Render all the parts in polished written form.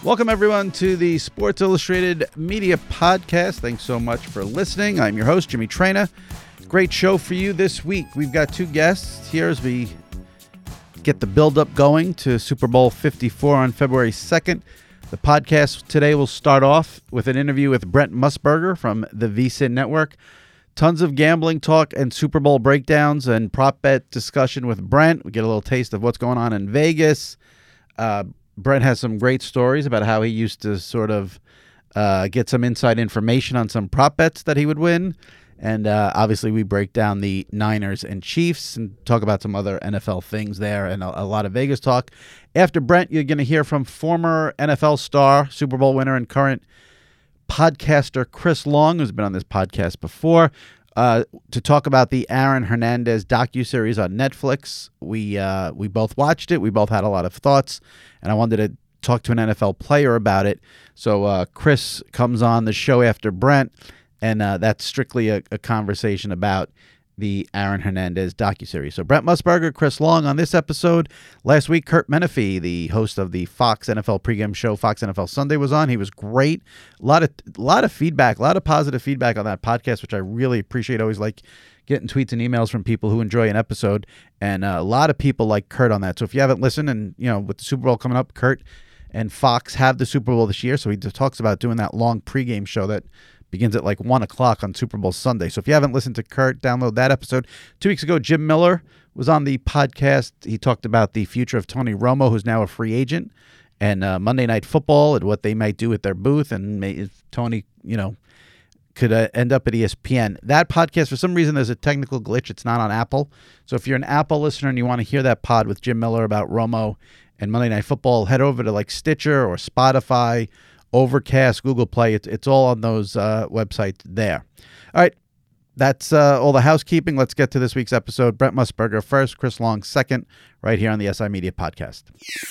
Welcome, everyone, to the Sports Illustrated Media Podcast. Thanks so much for listening. I'm your host, Jimmy Traina. Great show for you this week. We've got two guests here as we get the build-up going to Super Bowl 54 on February 2nd. The podcast today will start off with an interview with Brent Musburger from the VSiN Network. Tons of gambling talk and Super Bowl breakdowns and prop bet discussion with Brent. We get a little taste of what's going on in Vegas. Brent has some great stories about how he used to sort of get some inside information on some prop bets that he would win. And obviously we break down the Niners and Chiefs and talk about some other NFL things there and a lot of Vegas talk. After Brent, you're going to hear from former NFL star, Super Bowl winner, and current podcaster Chris Long, who's been on this podcast before, to talk about the Aaron Hernandez docuseries on Netflix. We both watched it. We both had a lot of thoughts, and I wanted to talk to an NFL player about it. So Chris comes on the show after Brent, and that's strictly a conversation about the Aaron Hernandez docuseries. So Brent Musburger, Chris Long on this episode. Last week, Curt Menefee, the host of the Fox NFL pregame show, Fox NFL Sunday, was on. He was great. A lot of feedback, a lot of positive feedback on that podcast, which I really appreciate. Always like getting tweets and emails from people who enjoy an episode, and a lot of people like Curt on that. So if you haven't listened, and with the Super Bowl coming up, Curt and Fox have the Super Bowl this year, so he talks about doing that long pregame show that begins at like 1 o'clock on Super Bowl Sunday. So if you haven't listened to Curt, download that episode. 2 weeks ago, Jim Miller was on the podcast. He talked about the future of Tony Romo, who's now a free agent, and Monday Night Football and what they might do with their booth, and if Tony, could end up at ESPN. That podcast, for some reason, there's a technical glitch. It's not on Apple. So if you're an Apple listener and you want to hear that pod with Jim Miller about Romo and Monday Night Football, head over to like Stitcher or Spotify, Overcast, Google Play. It's all on those websites there. All right, that's all the housekeeping. Let's get to this week's episode. Brent Musburger first, Chris Long second, right here on the SI Media Podcast.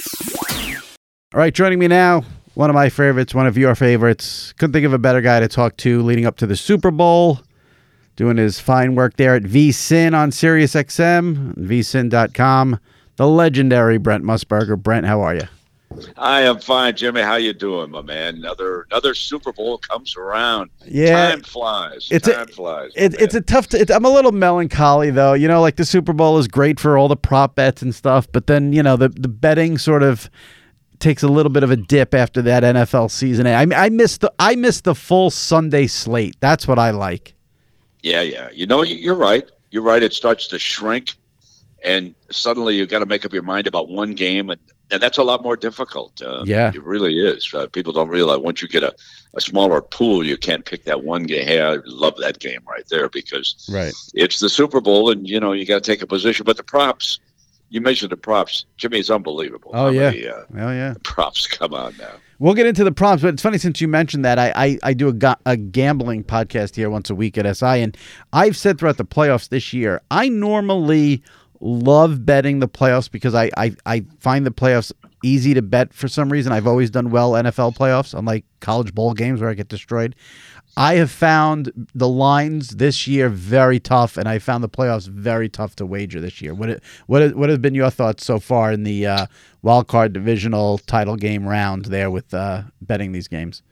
All right, joining me now, one of my favorites, one of your favorites. Couldn't think of a better guy to talk to leading up to the Super Bowl, doing his fine work there at VSiN on SiriusXM, VSiN.com. The legendary Brent Musburger. Brent, how are you? I am fine, Jimmy. How you doing, my man? Another Super Bowl comes around. Yeah, time flies. It's a tough. I'm a little melancholy though. Like the Super Bowl is great for all the prop bets and stuff, but then the betting sort of takes a little bit of a dip after that NFL season. I miss the full Sunday slate. That's what I like. Yeah. You're right. You're right. It starts to shrink, and suddenly you got to make up your mind about one game, and that's a lot more difficult. It really is. People don't realize once you get a smaller pool, you can't pick that one game. Hey, I love that game right there because it's the Super Bowl, and you got to take a position. But the props, you mentioned the props, Jimmy, it's unbelievable. The props come on now. We'll get into the props, but it's funny since you mentioned that I do a gambling podcast here once a week at SI, and I've said throughout the playoffs this year, I normally love betting the playoffs because I find the playoffs easy to bet for some reason. I've always done well NFL playoffs, unlike college bowl games where I get destroyed. I have found the lines this year very tough, and I found the playoffs very tough to wager this year. What have been your thoughts so far in the wild card divisional title game round there with betting these games?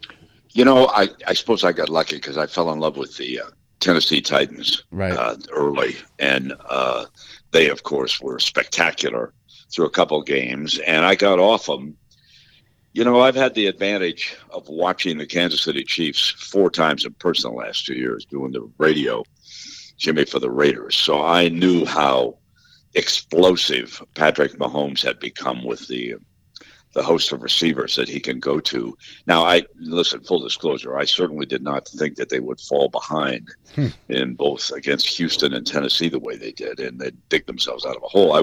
I suppose I got lucky because I fell in love with the Tennessee Titans early, and they, of course, were spectacular through a couple games, and I got off them. I've had the advantage of watching the Kansas City Chiefs 4 times in person the last 2 years doing the radio, Jimmy, for the Raiders. So I knew how explosive Patrick Mahomes had become with the host of receivers that he can go to. Now, full disclosure, I certainly did not think that they would fall behind in both against Houston and Tennessee the way they did, and they dig themselves out of a hole.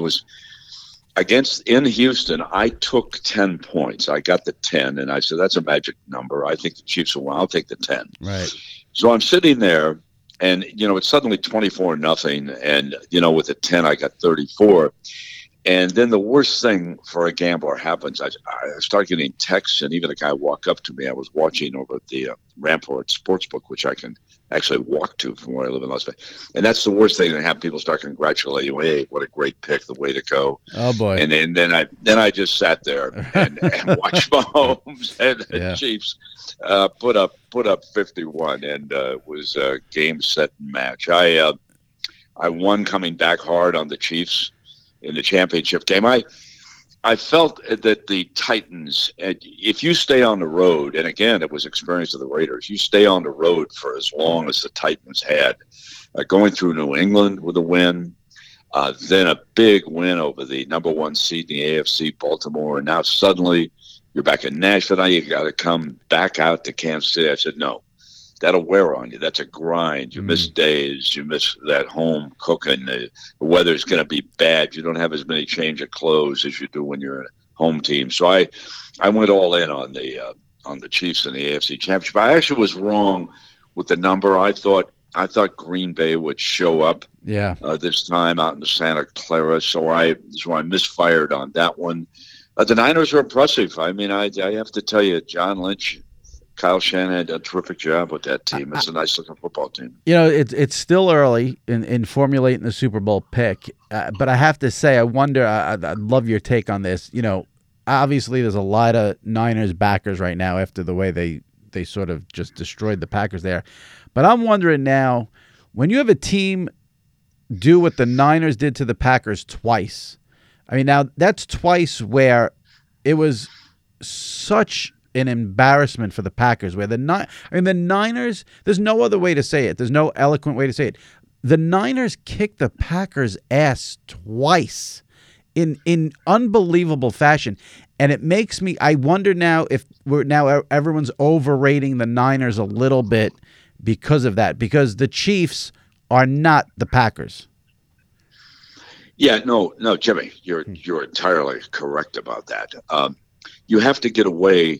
In Houston, I took 10 points. I got the 10, and I said, that's a magic number. I think the Chiefs will win. I'll take the 10. Right. So I'm sitting there, and, it's suddenly 24-0, and, with the 10, I got 34. And then the worst thing for a gambler happens. I start getting texts, and even a guy walked up to me. I was watching over at the Rampart Sportsbook, which I can actually walk to from where I live in Las Vegas. And that's the worst thing, to have people start congratulating you. Hey, what a great pick, the way to go. Oh boy. And then I just sat there and watched Mahomes and the Chiefs put up 51, and it was a game, set, and match. I won coming back hard on the Chiefs in the championship game. I felt that the Titans, if you stay on the road, and again, it was experience of the Raiders, you stay on the road for as long as the Titans had, going through New England with a win, then a big win over the number one seed in the AFC, Baltimore, and now suddenly you're back in Nashville. Now you got to come back out to Kansas City. I said, no. That'll wear on you. That's a grind. You miss days. You miss that home cooking. The weather's going to be bad. You don't have as many change of clothes as you do when you're a home team. So I went all in on the Chiefs in the AFC Championship. I actually was wrong with the number. I thought Green Bay would show up this time out in the Santa Clara. So I misfired on that one. The Niners are impressive. I mean, I have to tell you, John Lynch, Kyle Shanahan did a terrific job with that team. It's a nice-looking football team. You know, it's still early in formulating the Super Bowl pick, but I have to say, I wonder, I'd love your take on this. You know, obviously there's a lot of Niners backers right now after the way they sort of just destroyed the Packers there. But I'm wondering now, when you have a team do what the Niners did to the Packers twice, I mean, now that's twice where it was such an embarrassment for the Packers, where the Niners, there's no other way to say it. There's no eloquent way to say it. The Niners kicked the Packers' ass twice in unbelievable fashion. And it makes me, I wonder now if everyone's overrating the Niners a little bit because of that, because the Chiefs are not the Packers. Yeah, no, Jimmy, you're entirely correct about that. You have to get away.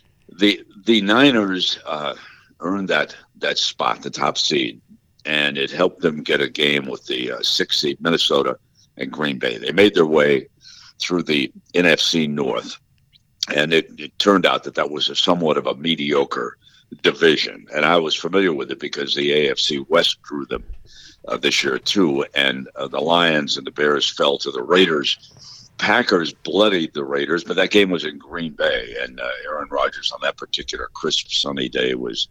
The Niners earned that spot, the top seed, and it helped them get a game with the 6th seed Minnesota and Green Bay. They made their way through the NFC North, and it turned out that was somewhat of a mediocre division. And I was familiar with it because the AFC West drew them this year too, and the Lions and the Bears fell to the Raiders. Packers bloodied the Raiders, but that game was in Green Bay, and Aaron Rodgers on that particular crisp sunny day was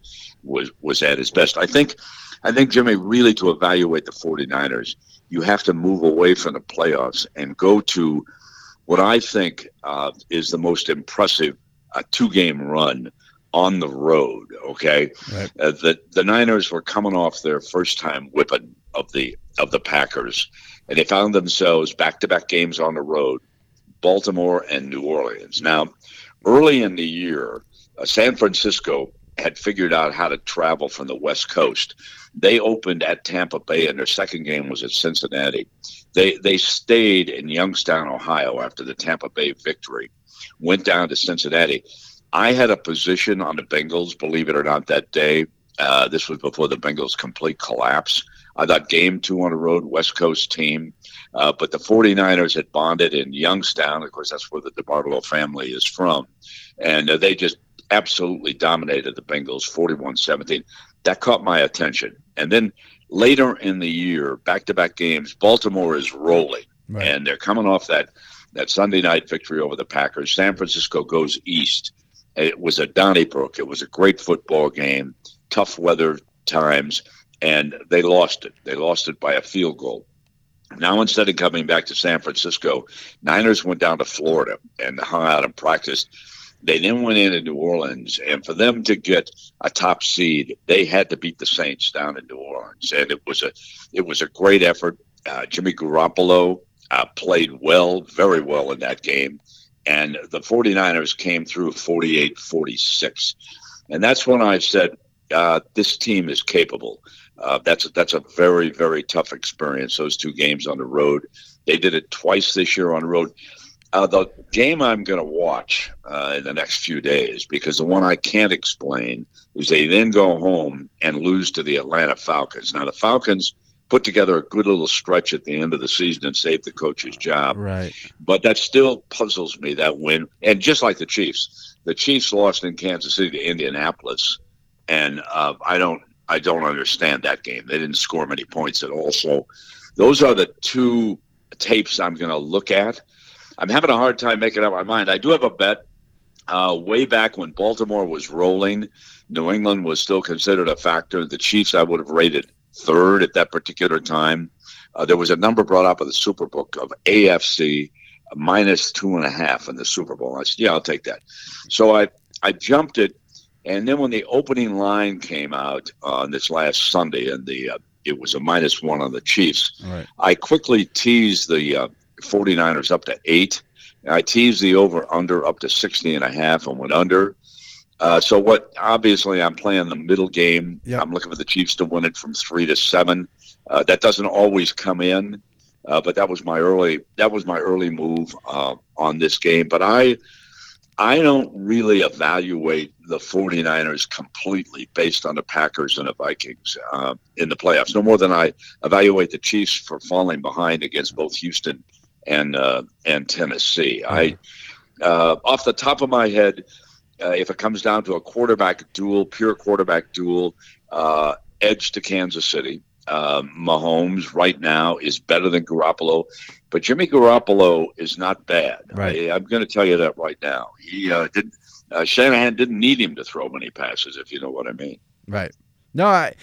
at his best. I think, Jimmy, really to evaluate the 49ers, you have to move away from the playoffs and go to what I think is the most impressive two-game run on the road. Okay, right. The Niners were coming off their first-time whipping of the Packers, and they found themselves back-to-back games on the road, Baltimore and New Orleans. Now, early in the year, San Francisco had figured out how to travel from the West Coast. They opened at Tampa Bay, and their second game was at Cincinnati. They stayed in Youngstown, Ohio after the Tampa Bay victory, went down to Cincinnati. I had a position on the Bengals, believe it or not, that day. This was before the Bengals' complete collapse. I thought game 2 on the road, West Coast team. But the 49ers had bonded in Youngstown. Of course, that's where the DeBartolo family is from. And they just absolutely dominated the Bengals, 41-17. That caught my attention. And then later in the year, back-to-back games, Baltimore is rolling. Right. And they're coming off that Sunday night victory over the Packers. San Francisco goes east. It was at Donnybrook. It was a great football game, tough weather times. And they lost it. They lost it by a field goal. Now, instead of coming back to San Francisco, Niners went down to Florida and hung out and practiced. They then went into New Orleans, and for them to get a top seed, they had to beat the Saints down in New Orleans. And it was a great effort. Jimmy Garoppolo played well, very well in that game. And the 49ers came through 48-46. And that's when I said, this team is capable. That's a very, very tough experience, those two games on the road. They did it twice this year on the road. The game I'm going to watch in the next few days, because the one I can't explain, is they then go home and lose to the Atlanta Falcons. Now, the Falcons put together a good little stretch at the end of the season and saved the coach's job. Right. But that still puzzles me, that win. And just like the Chiefs lost in Kansas City to Indianapolis. And I don't I don't understand that game. They didn't score many points at all. So those are the two tapes I'm going to look at. I'm having a hard time making up my mind. I do have a bet. Way back when Baltimore was rolling, New England was still considered a factor. The Chiefs I would have rated third at that particular time. There was a number brought up of the Superbook of AFC minus 2.5 in the Super Bowl. I said, yeah, I'll take that. So I jumped it. And then when the opening line came out on this last Sunday, and it was a -1 on the Chiefs, right, I quickly teased the 49ers up to 8. I teased the over-under up to 60.5 and went under. So obviously I'm playing the middle game. Yep. I'm looking for the Chiefs to win it from 3 to 7. That doesn't always come in, but that was my early move on this game. But I don't really evaluate the 49ers completely based on the Packers and the Vikings in the playoffs, no more than I evaluate the Chiefs for falling behind against both Houston and Tennessee. Off the top of my head, if it comes down to a pure quarterback duel, edge to Kansas City. Mahomes right now is better than Garoppolo, but Jimmy Garoppolo is not bad. Right. I'm going to tell you that right now. Shanahan didn't need him to throw many passes, if you know what I mean. Right. No, I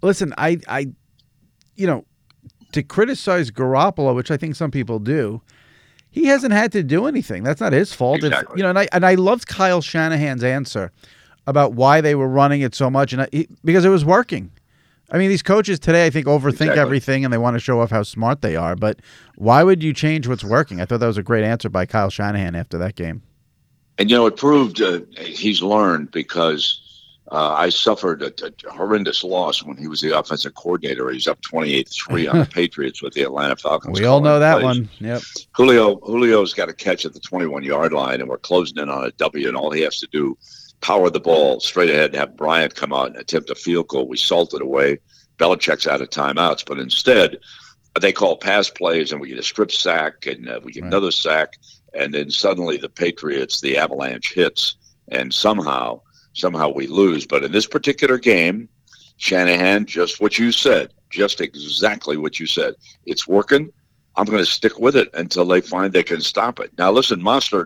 to criticize Garoppolo, which I think some people do, he hasn't had to do anything. That's not his fault. Exactly. And I loved Kyle Shanahan's answer about why they were running it so much, because it was working. I mean, these coaches today, I think, overthink everything, and they want to show off how smart they are. But why would you change what's working? I thought that was a great answer by Kyle Shanahan after that game. And, it proved he's learned, because I suffered a horrendous loss when he was the offensive coordinator. He's up 28-3 on the Patriots with the Atlanta Falcons. We all know that one. Yep. Julio's got a catch at the 21-yard line, and we're closing in on a W, and all he has to do, power the ball straight ahead and have Bryant come out and attempt a field goal. We salted away. Belichick's out of timeouts, but instead they call pass plays, and we get a strip sack, and we get another sack, and then suddenly the Patriots, the avalanche hits, and somehow we lose. But in this particular game, Shanahan, just what you said, just exactly what you said. It's working. I'm going to stick with it until they find they can stop it. Now, listen, Mostert,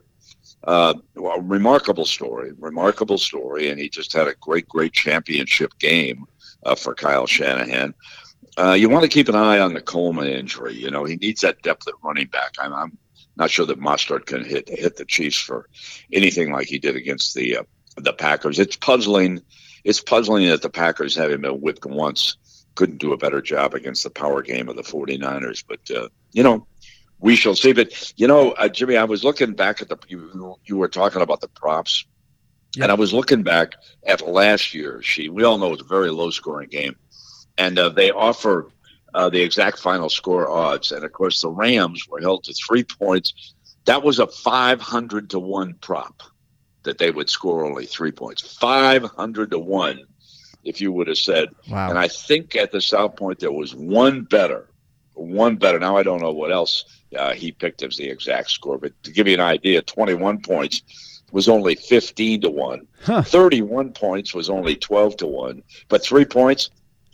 remarkable story, and he just had a great championship game for Kyle Shanahan. You want to keep an eye on the Coleman injury. He needs that depth at running back. I'm not sure that Mostert can hit the Chiefs for anything like he did against the Packers. It's puzzling. It's puzzling that the Packers, having been whipped once, couldn't do a better job against the power game of the 49ers. But, we shall see. But, Jimmy, I was looking back at you were talking about the props. Yep. And I was looking back at last year. We all know it's a very low-scoring game. And they offer the exact final score odds. And, of course, the Rams were held to 3 points. That was a 500-1 prop that they would score only 3 points. 500-1, if you would have said. Wow. And I think at the South Point there was one better. Now I don't know what else he picked as the exact score. But to give you an idea, 21 points was only 15-1. 31 points was only 12-1. But 3 points,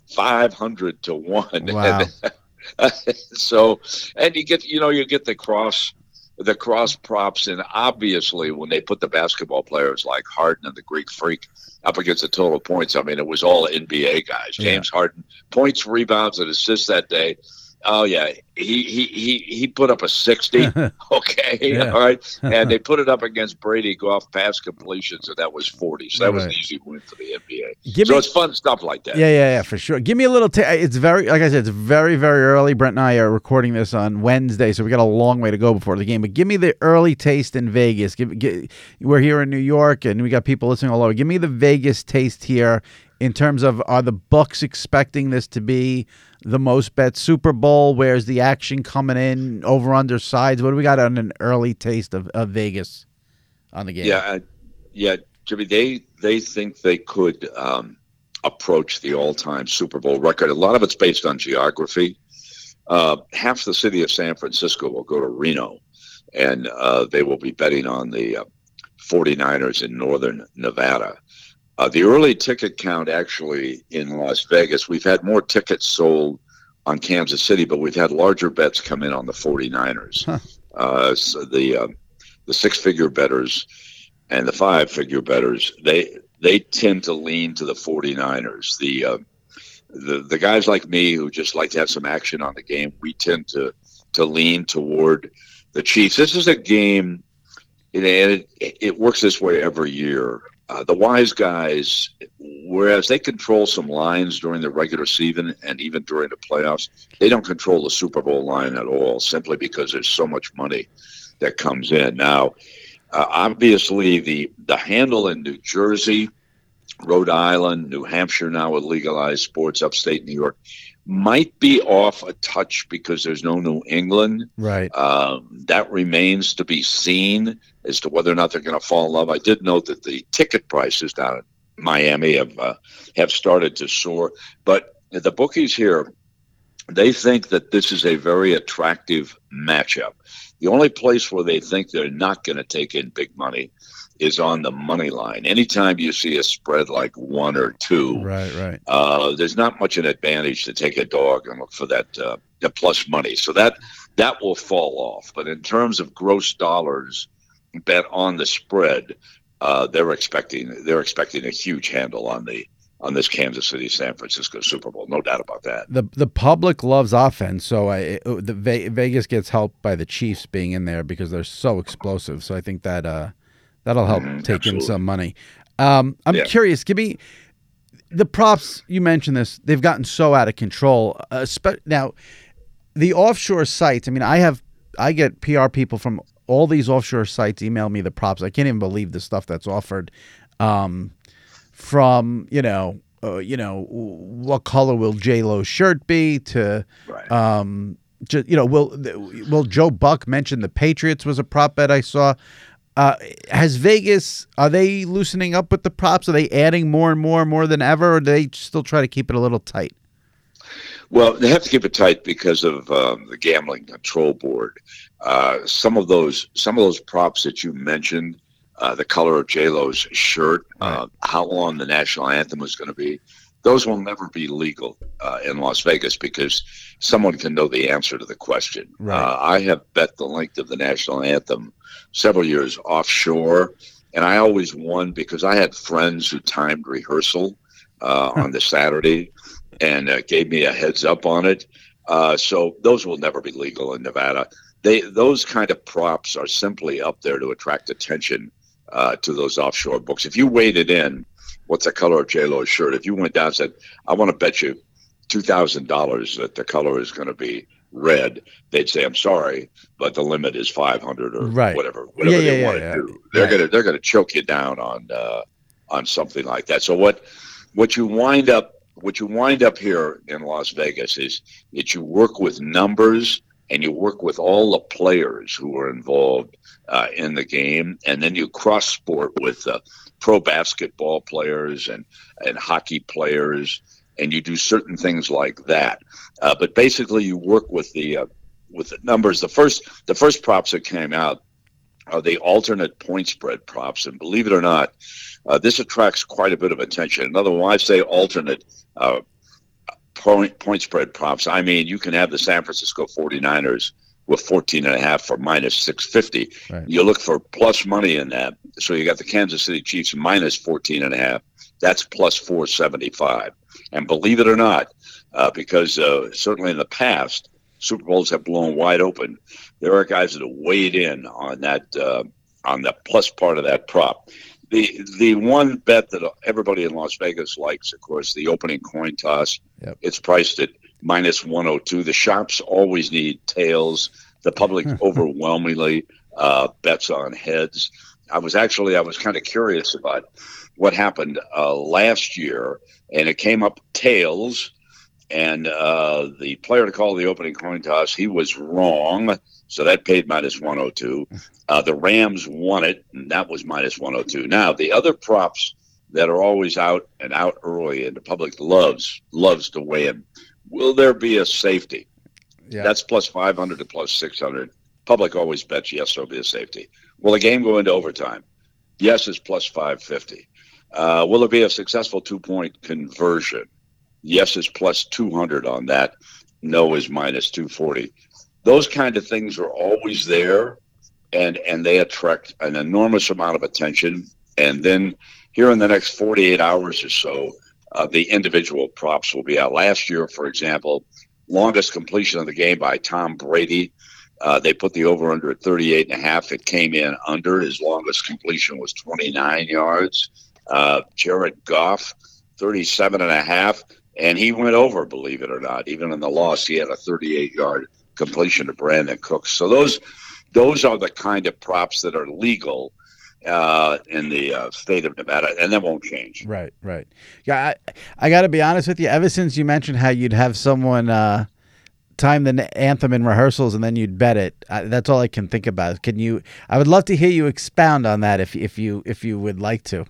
500-1. Wow. So, and you get the cross props, and obviously when they put the basketball players like Harden and the Greek Freak up against the total points, I mean, it was all NBA guys. James Harden, points, rebounds, and assists that day. Oh yeah, he put up a 60. Okay, yeah. All right, and they put it up against Brady Goff pass completions, and that was 40. So that was an easy win for the NBA. It's fun stuff like that. Yeah, for sure. Give me a little. It's very, like I said, it's very, very early. Brent and I are recording this on Wednesday, so we got a long way to go before the game. But give me the early taste in Vegas. We're here in New York, and we got people listening all over. Give me the Vegas taste here. In terms of, are the Bucks expecting this to be the most bet Super Bowl? Where's the action coming in? Over under sides? What do we got on an early taste of Vegas on the game? Yeah, Jimmy. They think they could approach the all-time Super Bowl record. A lot of it's based on geography. Half the city of San Francisco will go to Reno, and they will be betting on the 49ers in northern Nevada. The early ticket count actually in Las Vegas, we've had more tickets sold on Kansas City, but we've had larger bets come in on the 49ers. So the six-figure bettors and the five-figure bettors, they tend to lean to the 49ers. The guys like me who just like to have some action on the game, we tend to lean toward the Chiefs. This is a game, and it works this way every year. The wise guys, whereas they control some lines during the regular season and even during the playoffs, they don't control the Super Bowl line at all, simply because there's so much money that comes in. Now, obviously, the handle in New Jersey, Rhode Island, New Hampshire now with legalized sports, upstate New York, might be off a touch because there's no New England. Right. That remains to be seen as to whether or not they're going to fall in love. I did note that the ticket prices down in Miami have started to soar. But the bookies here, they think that this is a very attractive matchup. The only place where they think they're not going to take in big money is on the money line. Anytime you see a spread like 1 or 2, right. There's not much an advantage to take a dog and look for that the plus money. So that will fall off. But in terms of gross dollars bet on the spread, they're expecting a huge handle on this Kansas City San Francisco Super Bowl. No doubt about that. The public loves offense, so Vegas gets helped by the Chiefs being in there because they're so explosive. So I think that that'll help take in some money. I'm curious. Give me the props. You mentioned this. They've gotten so out of control. Now, the offshore sites. I mean, I get PR people from all these offshore sites email me the props. I can't even believe the stuff that's offered. From what color will J-Lo's shirt be to will Joe Buck mention the Patriots was a prop bet I saw. Has Vegas, are they loosening up with the props? Are they adding more and more than ever, or do they still try to keep it a little tight? Well, they have to keep it tight because of the Gambling Control Board. Some of those props that you mentioned, the color of J-Lo's shirt, how long the national anthem was going to be, those will never be legal in Las Vegas because someone can know the answer to the question. Right. I have bet the length of the national anthem several years offshore, and I always won because I had friends who timed rehearsal on the Saturday and gave me a heads up on it. So those will never be legal in Nevada. Those kind of props are simply up there to attract attention to those offshore books. If you waded in, what's the color of J-Lo's shirt? If you went down and said, I want to bet you $2,000 that the color is going to be red, they'd say, I'm sorry, but the limit is 500 or whatever they want to do. They're going to choke you down on something like that. So what you wind up here in Las Vegas is that you work with numbers and you work with all the players who are involved in the game, and then you cross sport with pro basketball players and hockey players, and you do certain things like that. But basically, you work with the numbers. The first props that came out are the alternate point spread props, and believe it or not, this attracts quite a bit of attention. In other words, when I say alternate point spread props, I mean you can have the San Francisco 49ers with 14.5 for minus 650. Right. You look for plus money in that. So you got the Kansas City Chiefs minus 14.5. That's plus 475. And believe it or not, because certainly in the past, Super Bowls have blown wide open. There are guys that have weighed in on that, on the plus part of that prop. The one bet that everybody in Las Vegas likes, of course, the opening coin toss. Yep. It's priced at minus 102. The shops always need tails. The public overwhelmingly bets on heads. I was kind of curious about what happened last year, and it came up tails. And the player to call the opening coin toss, he was wrong. So that paid minus 102. The Rams won it, and that was minus 102. Now, the other props that are always out and out early, and the public loves to weigh in. Will there be a safety? Yeah. That's plus 500 to plus 600. Public always bets yes, there'll be a safety. Will the game go into overtime? Yes, it's plus 550. Will it be a successful 2-point conversion? Yes is plus 200 on that. No is minus 240. Those kind of things are always there, and they attract an enormous amount of attention. And then here in the next 48 hours or so, the individual props will be out. Last year, for example, longest completion of the game by Tom Brady. They put the over-under at 38.5. It came in under. His longest completion was 29 yards. Jared Goff, 37.5. And he went over, believe it or not. Even in the loss, he had a 38-yard completion to Brandon Cooks. So those are the kind of props that are legal in the state of Nevada, and that won't change. Right. Yeah, I got to be honest with you. Ever since you mentioned how you'd have someone time the anthem in rehearsals and then you'd bet it, that's all I can think about. Can you? I would love to hear you expound on that if you would like to.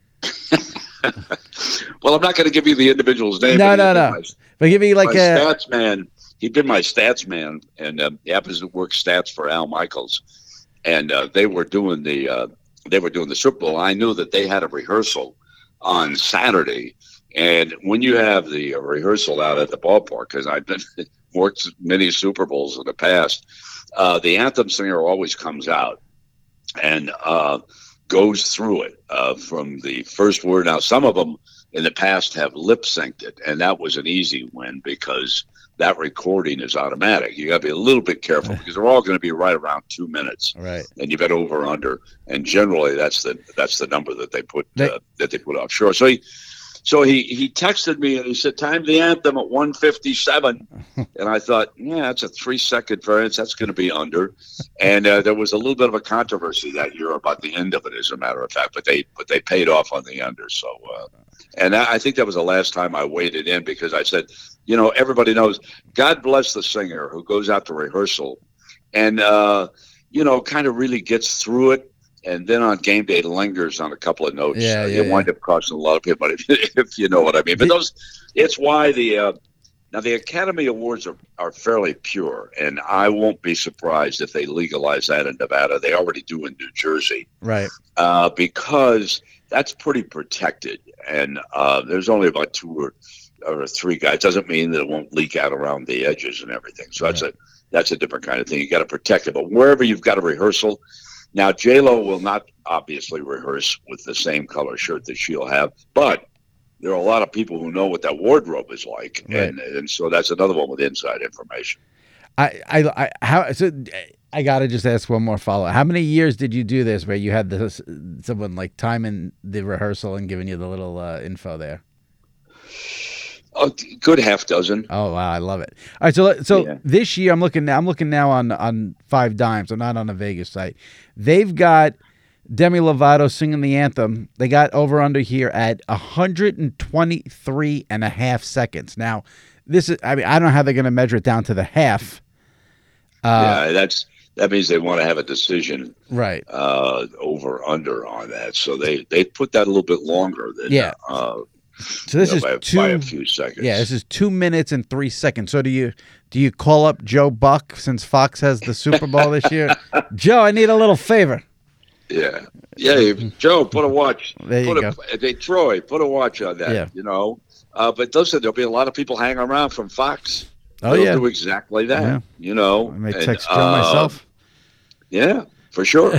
Well, I'm not going to give you the individual's name. No. But give me like my stats man. He'd been my stats man, and he happens to work stats for Al Michaels, and they were doing the Super Bowl. I knew that they had a rehearsal on Saturday, and when you have the rehearsal out at the ballpark, because I've been worked many Super Bowls in the past, the anthem singer always comes out and goes through it from the first word. Now, some of them in the past have lip synced it, and that was an easy win because that recording is automatic. You got to be a little bit careful because they're all going to be right around 2 minutes, right? And you bet over under, and generally that's the number that they put up. Sure. So he texted me and he said, "Time the anthem at 1:57," and I thought, yeah, that's a 3-second variance. That's going to be under. And there was a little bit of a controversy that year about the end of it, as a matter of fact. But they paid off on the under. So, and I think that was the last time I waded in because I said, everybody knows. God bless the singer who goes out to rehearsal, and kind of really gets through it. And then on game day lingers on a couple of notes. You wind up costing a lot of people, if you know what I mean. But it's why the Academy Awards are fairly pure, and I won't be surprised if they legalize that in Nevada. They already do in New Jersey, right? Because that's pretty protected, and there's only about 2 or 3 guys. Doesn't mean that it won't leak out around the edges and everything. So that's a different kind of thing. You got to protect it. But wherever you've got a rehearsal. Now, J-Lo will not obviously rehearse with the same color shirt that she'll have, but there are a lot of people who know what that wardrobe is like, right. and so that's another one with inside information. I got to just ask one more follow-up. How many years did you do this where you had someone like timing the rehearsal and giving you the little info there? A good half dozen. Oh wow, I love it. All right, so this year I'm looking now on 5 Dimes. I'm not on a Vegas site. They've got Demi Lovato singing the anthem. They got over under here at 123 and a half seconds. Now, I don't know how they're going to measure it down to the half. That means they want to have a decision, right? Over under on that. So they put that a little bit longer than So this is by a few seconds. Yeah, this is 2 minutes and 3 seconds. So do you call up Joe Buck since Fox has the Super Bowl this year? Joe, I need a little favor. Yeah. Joe, put a watch. There you go. Troy, put a watch on that. Yeah. But listen, there'll be a lot of people hanging around from Fox. Oh, They'll do exactly that. I may text Joe myself. Yeah, for sure.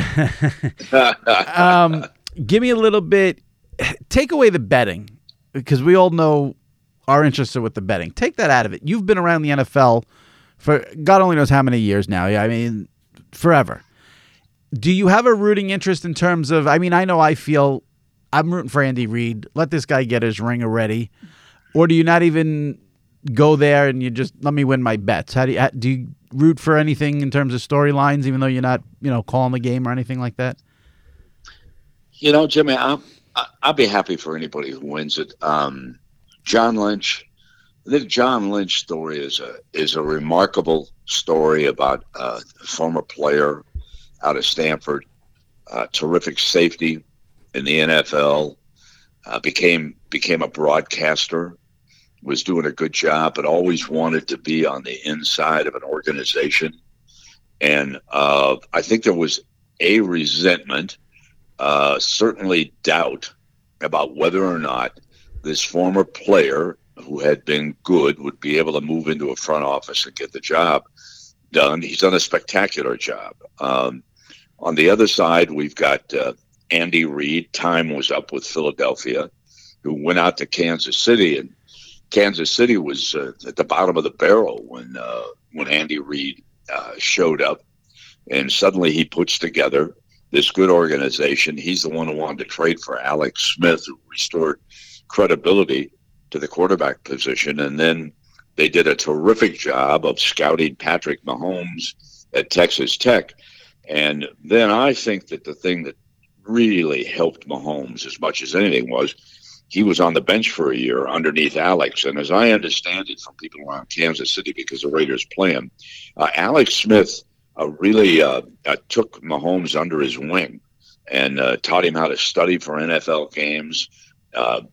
Give me a little bit. Take away the betting. Because we all know our interests are with the betting. Take that out of it. You've been around the NFL for God only knows how many years now. I mean, forever. Do you have a rooting interest in terms of, I know I feel I'm rooting for Andy Reid. Let this guy get his ring already. Or do you not even go there and you just let me win my bets? Do you root for anything in terms of storylines, even though you're not, calling the game or anything like that? Jimmy, I'll be happy for anybody who wins it. John Lynch, the John Lynch story is a remarkable story about a former player out of Stanford, terrific safety in the NFL, became a broadcaster, was doing a good job, but always wanted to be on the inside of an organization. And I think there was a resentment, certainly doubt about whether or not this former player who had been good would be able to move into a front office and get the job done. He's done a spectacular job. On the other side, we've got Andy Reid. Time was up with Philadelphia, who went out to Kansas City, and Kansas City was at the bottom of the barrel when Andy Reid showed up, and suddenly he puts together this good organization. He's the one who wanted to trade for Alex Smith, who restored credibility to the quarterback position, and then they did a terrific job of scouting Patrick Mahomes at Texas Tech. And then I think that the thing that really helped Mahomes as much as anything was he was on the bench for a year underneath Alex. And as I understand it from people around Kansas City, because the Raiders play him, Alex Smith really took Mahomes under his wing and taught him how to study for NFL games, how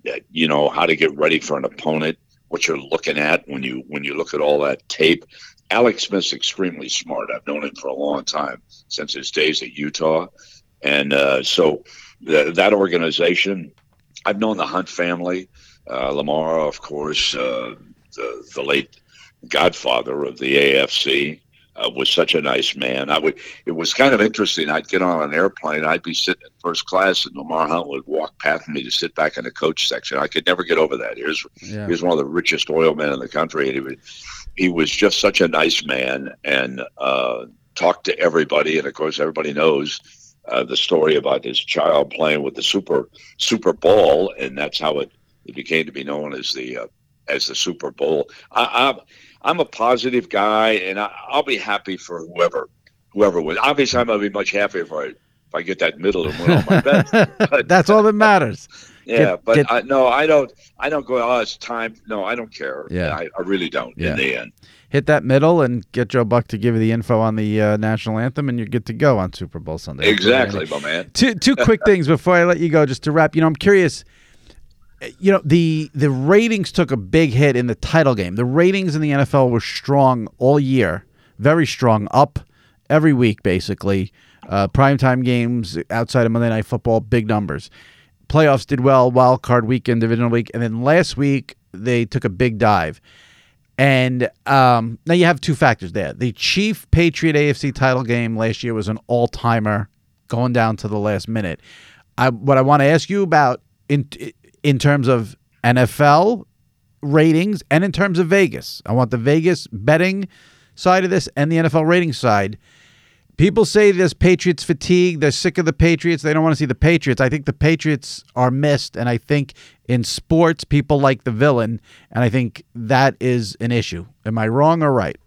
to get ready for an opponent, what you're looking at when you look at all that tape. Alex Smith's extremely smart. I've known him for a long time, since his days at Utah. And so that organization, I've known the Hunt family, Lamar, of course, the late godfather of the AFC, was such a nice man. It was kind of interesting. I'd get on an airplane. I'd be sitting in first class, and Lamar Hunt would walk past me to sit back in the coach section. I could never get over that. He was one of the richest oil men in the country. And he was just such a nice man, and talked to everybody. And of course, everybody knows the story about his child playing with the Super Bowl, and that's how it became to be known as the Super Bowl. I'm a positive guy, and I'll be happy for whoever wins. Obviously, I'm going to be much happier if I get that middle and win all my bets. But that's all that matters. Yeah, I don't go, oh, it's time. No, I don't care. Yeah. I really don't in the end. Hit that middle and get Joe Buck to give you the info on the national anthem, and you're good to go on Super Bowl Sunday. Exactly, my man. Two quick things before I let you go, just to wrap. I'm curious. The ratings took a big hit in the title game. The ratings in the NFL were strong all year, very strong, up every week basically. Primetime games outside of Monday Night Football, big numbers. Playoffs did well, wild card weekend, divisional week, and then last week they took a big dive. And now you have two factors there. The Chief-Patriot AFC title game last year was an all-timer going down to the last minute. What I want to ask you about in terms of NFL ratings and in terms of Vegas. I want the Vegas betting side of this and the NFL ratings side. People say there's Patriots fatigue. They're sick of the Patriots. They don't want to see the Patriots. I think the Patriots are missed, and I think in sports, people like the villain, and I think that is an issue. Am I wrong or right?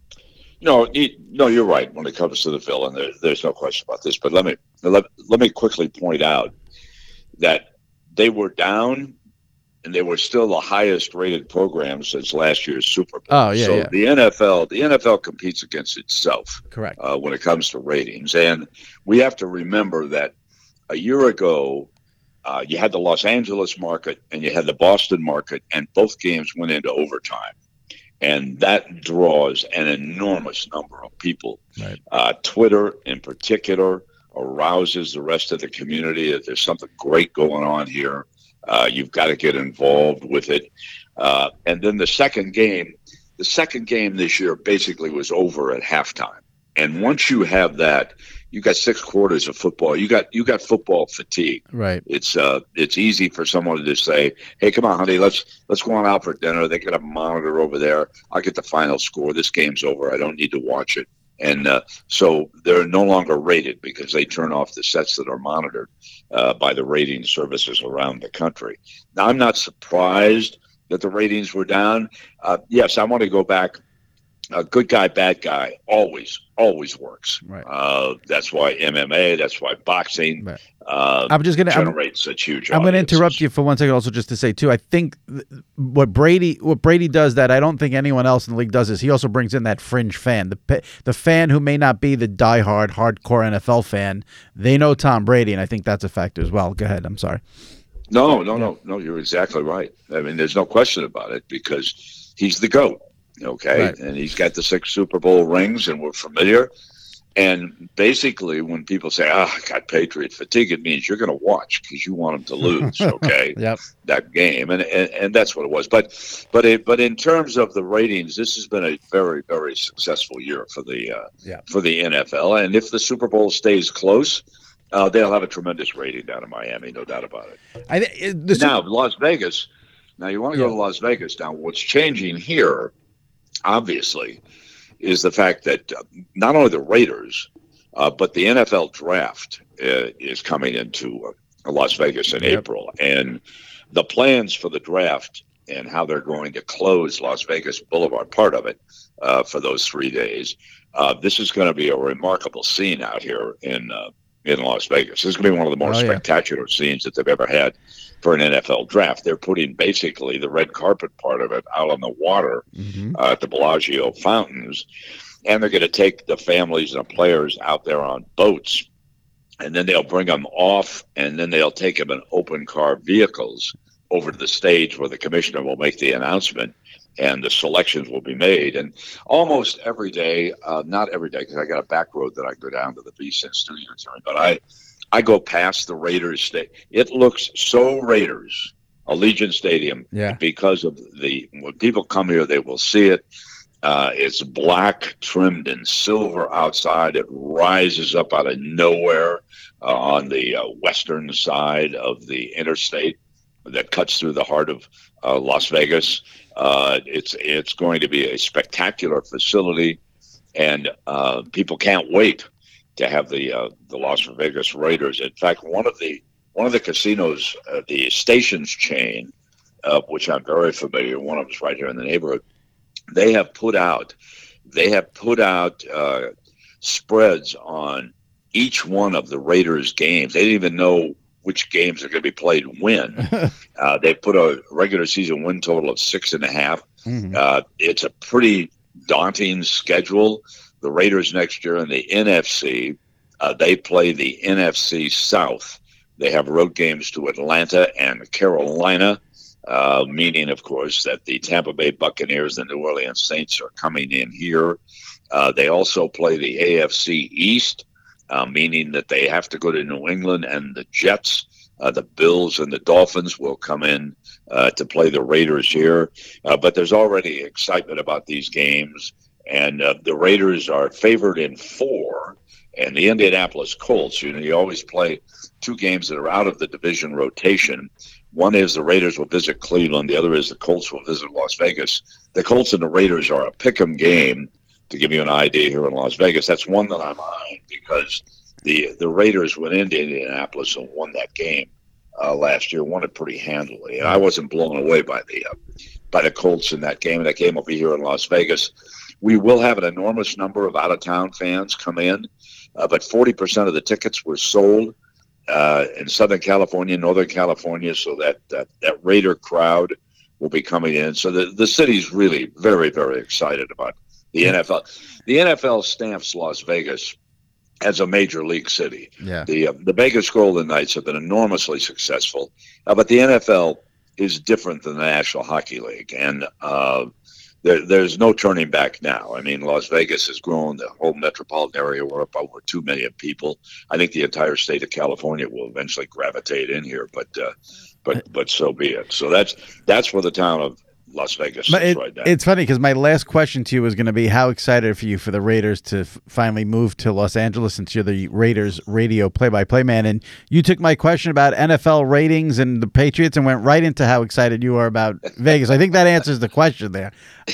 No, you're right when it comes to the villain. There's no question about this. But let me quickly point out that they were down, and they were still the highest rated program since last year's Super Bowl. Oh, yeah. So yeah. the NFL competes against itself. Correct. When it comes to ratings. And we have to remember that a year ago, you had the Los Angeles market and you had the Boston market, and both games went into overtime. And that draws an enormous number of people. Right. Twitter, in particular, arouses the rest of the community that there's something great going on here. You've got to get involved with it. And then the second game this year basically was over at halftime. And once you have that, you got 6 quarters of football. You got football fatigue. Right. It's easy for someone to just say, "Hey, come on, honey, let's go on out for dinner." They got a monitor over there. I'll get the final score. This game's over. I don't need to watch it. And so they're no longer rated because they turn off the sets that are monitored by the rating services around the country. Now, I'm not surprised that the ratings were down. Yes, I want to go back. Good guy, bad guy always works. Right. That's why MMA, that's why boxing generates such huge audiences. I'm going to interrupt you for 1 second also just to say, too, I think what Brady does that I don't think anyone else in the league does is he also brings in that fringe fan, the fan who may not be the diehard, hardcore NFL fan. They know Tom Brady, and I think that's a factor as well. Go ahead. I'm sorry. No, you're exactly right. I mean, there's no question about it because he's the GOAT. Okay, right. And he's got the 6 Super Bowl rings, and we're familiar. And basically, when people say, "Oh, I got Patriot fatigue," it means you're going to watch because you want them to lose, okay? Yep. That game, and that's what it was. But in terms of the ratings, this has been a very, very successful year for the NFL. And if the Super Bowl stays close, they'll have a tremendous rating down in Miami, no doubt about it. Now, Las Vegas. Now, you want to go to Las Vegas. Now, what's changing here, obviously, is the fact that not only the Raiders, but the NFL draft is coming into Las Vegas in April. And the plans for the draft and how they're going to close Las Vegas Boulevard, part of it, for those 3 days, this is going to be a remarkable scene out here in Las Vegas. This is going to be one of the more spectacular scenes that they've ever had for an NFL draft. They're putting basically the red carpet part of it out on the water at the Bellagio fountains, and they're going to take the families and the players out there on boats, and then they'll bring them off, and then they'll take them in open car vehicles over to the stage where the commissioner will make the announcement and the selections will be made. And almost every day, not every day because I got a back road that I go down to the VSiN studios, but I go past the Raiders Stadium. It looks so Raiders, Allegiant Stadium, because of when people come here, they will see it. It's black, trimmed in silver outside. It rises up out of nowhere on the western side of the interstate that cuts through the heart of Las Vegas. It's going to be a spectacular facility, and people can't wait to have the Las Vegas Raiders. In fact, one of the casinos, the Stations chain, which I'm very familiar, one of them's right here in the neighborhood. They have put out spreads on each one of the Raiders games. They didn't even know which games are going to be played when. They put a regular season win total of 6.5. It's a pretty daunting schedule. The Raiders next year in the NFC, they play the NFC South. They have road games to Atlanta and Carolina, meaning, of course, that the Tampa Bay Buccaneers and the New Orleans Saints are coming in here. They also play the AFC East, meaning that they have to go to New England, and the Jets, the Bills, and the Dolphins will come in to play the Raiders here. But there's already excitement about these games. And the Raiders are favored in 4, and the Indianapolis Colts, you always play 2 games that are out of the division rotation. One is the Raiders will visit Cleveland. The other is the Colts will visit Las Vegas. The Colts and the Raiders are a pick'em game, to give you an idea, here in Las Vegas. That's one that I'm eyeing because the Raiders went into Indianapolis and won that game last year, won it pretty handily. And I wasn't blown away by the Colts in that game. That game will be here in Las Vegas. We will have an enormous number of out-of-town fans come in, but 40% of the tickets were sold in Southern California, Northern California, so that Raider crowd will be coming in. So the city's really very, very excited about the NFL. The NFL stamps Las Vegas as a major league city. Yeah. The Vegas Golden Knights have been enormously successful, but the NFL is different than the National Hockey League, and there's no turning back now. I mean, Las Vegas has grown. The whole metropolitan area, we're up over 2 million people. I think the entire state of California will eventually gravitate in here, but so be it. So that's where the town of Las Vegas is right now. It's funny because my last question to you was going to be how excited for you for the Raiders to finally move to Los Angeles, since you're the Raiders radio play-by-play man. And you took my question about NFL ratings and the Patriots and went right into how excited you are about Vegas. I think that answers the question there.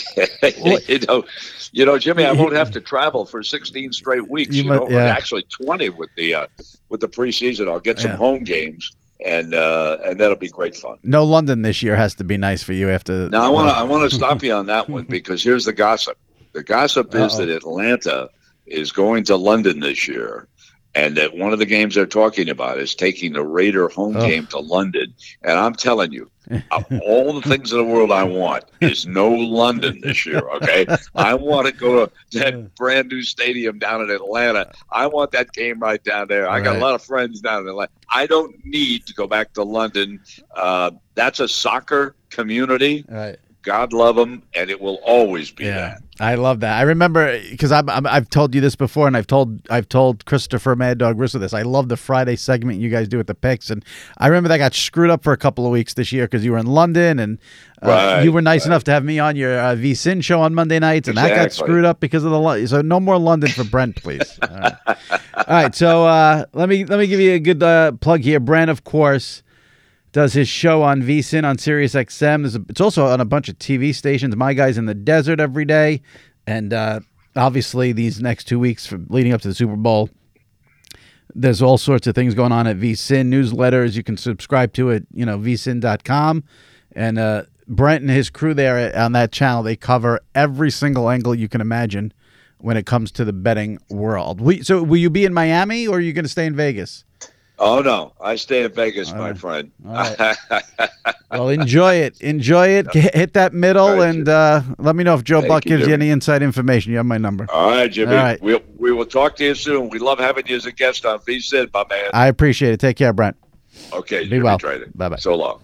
you know, Jimmy, I won't have to travel for 16 straight weeks. Actually 20 with the preseason. I'll get some home games. And that'll be great fun. No London this year has to be nice for you after. Now I want to stop you on that one because here's the gossip. The gossip is that Atlanta is going to London this year, and that one of the games they're talking about is taking the Raider home game to London. And I'm telling you, all the things in the world I want is no London this year, okay? I want to go to that brand new stadium down in Atlanta. I want that game right down there. I got a lot of friends down in Atlanta. I don't need to go back to London. That's a soccer community. Right. God love them, and it will always be that. I love that. I remember because I've told you this before, and I've told Christopher Mad Dog Russo this. I love the Friday segment you guys do with the picks, and I remember that got screwed up for a couple of weeks this year because you were in London, and you were nice enough to have me on your VSiN show on Monday nights, and that got screwed up because of the so no more London for Brent, please. All right. So let me give you a good plug here. Brent, of course, does his show on VSiN on Sirius XM. It's also on a bunch of TV stations. My Guy's in the Desert every day. And obviously these next 2 weeks leading up to the Super Bowl, there's all sorts of things going on at VSiN, newsletters. You can subscribe to it, vsin.com. And Brent and his crew there on that channel, they cover every single angle you can imagine when it comes to the betting world. So will you be in Miami, or are you going to stay in Vegas? Oh, no. I stay in Vegas, my friend. All right. Well, enjoy it. Hit that middle, right, and let me know if Joe Buck gives you any inside information. You have my number. All right, Jimmy. All right. We will talk to you soon. We love having you as a guest on VSiN, my man. I appreciate it. Take care, Brent. Okay. Be well. Bye-bye. So long.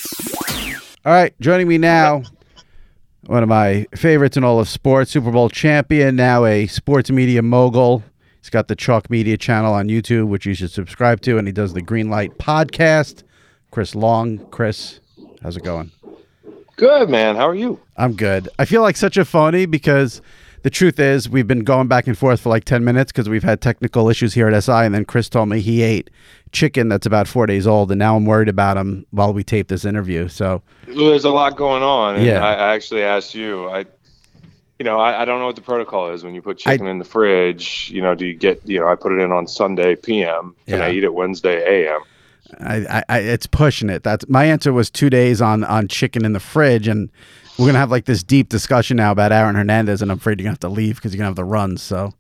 All right. Joining me now, one of my favorites in all of sports, Super Bowl champion, now a sports media mogul. He's got the Chalk Media channel on YouTube, which you should subscribe to, and he does the Green Light podcast. Chris Long. Chris, how's it going? Good, man. How are you? I'm good. I feel like such a phony because the truth is we've been going back and forth for like 10 minutes because we've had technical issues here at SI, and then Chris told me he ate chicken that's about 4 days old, and now I'm worried about him while we tape this interview. So there's a lot going on, and I actually asked you. I don't know what the protocol is when you put chicken in the fridge. Do you get, I put it in on Sunday PM. Can I eat it Wednesday AM? It's pushing it. That's my answer was 2 days on chicken in the fridge, and we're gonna have like this deep discussion now about Aaron Hernandez, and I'm afraid you're gonna have to leave because you're gonna have the runs. So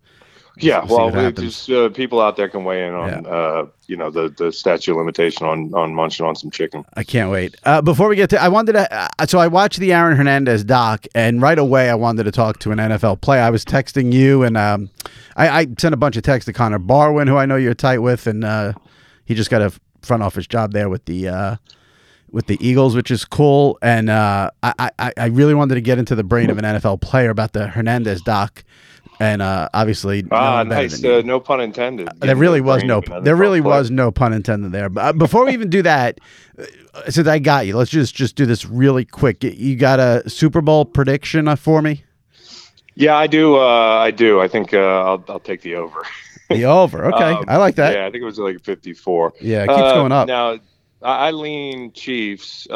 just people out there can weigh in on the statute of limitation on munching on some chicken. I can't wait. Before we get to, I watched the Aaron Hernandez doc, and right away I wanted to talk to an NFL player. I was texting you, and I sent a bunch of texts to Connor Barwin, who I know you're tight with, and he just got a front office job there with the Eagles, which is cool. And I really wanted to get into the brain of an NFL player about the Hernandez doc. And obviously, nice. No pun intended. There really was no pun intended there. But before we even do that, since I got you, let's just do this really quick. You got a Super Bowl prediction for me? Yeah, I do. I think I'll take the over. The over. Okay, I like that. Yeah, I think it was like 54. Yeah, it keeps going up. Now, I lean Chiefs.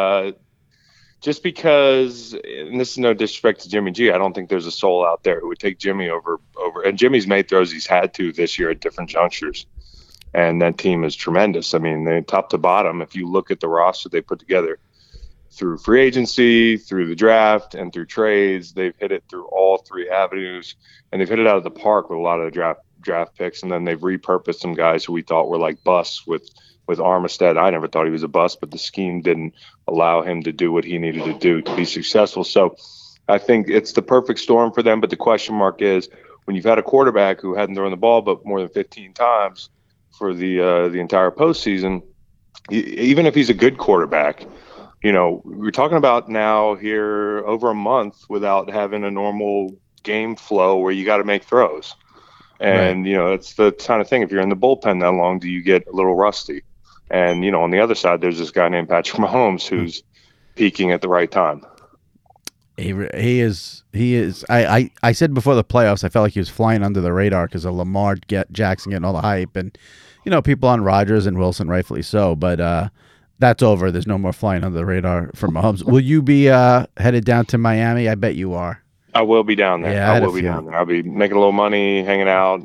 Just because, and this is no disrespect to Jimmy G, I don't think there's a soul out there who would take Jimmy over. And Jimmy's made throws he's had to this year at different junctures. And that team is tremendous. I mean, they top to bottom, if you look at the roster they put together through free agency, through the draft, and through trades, they've hit it through all three avenues. And they've hit it out of the park with a lot of the draft picks. And then they've repurposed some guys who we thought were like busts with Armstead. I never thought he was a bust, but the scheme didn't allow him to do what he needed to do to be successful. So I think it's the perfect storm for them. But the question mark is, when you've had a quarterback who hadn't thrown the ball but more than 15 times for the entire postseason, even if he's a good quarterback, we're talking about now here over a month without having a normal game flow where you got to make throws. And, it's the kind of thing, if you're in the bullpen that long, do you get a little rusty? And, on the other side, there's this guy named Patrick Mahomes who's peaking at the right time. He is. I said before the playoffs, I felt like he was flying under the radar because of Lamar Jackson getting all the hype. And, people on Rodgers and Wilson, rightfully so. But that's over. There's no more flying under the radar for Mahomes. Will you be headed down to Miami? I bet you are. I will be down there. Yeah, I will be down there. I'll be making a little money, hanging out,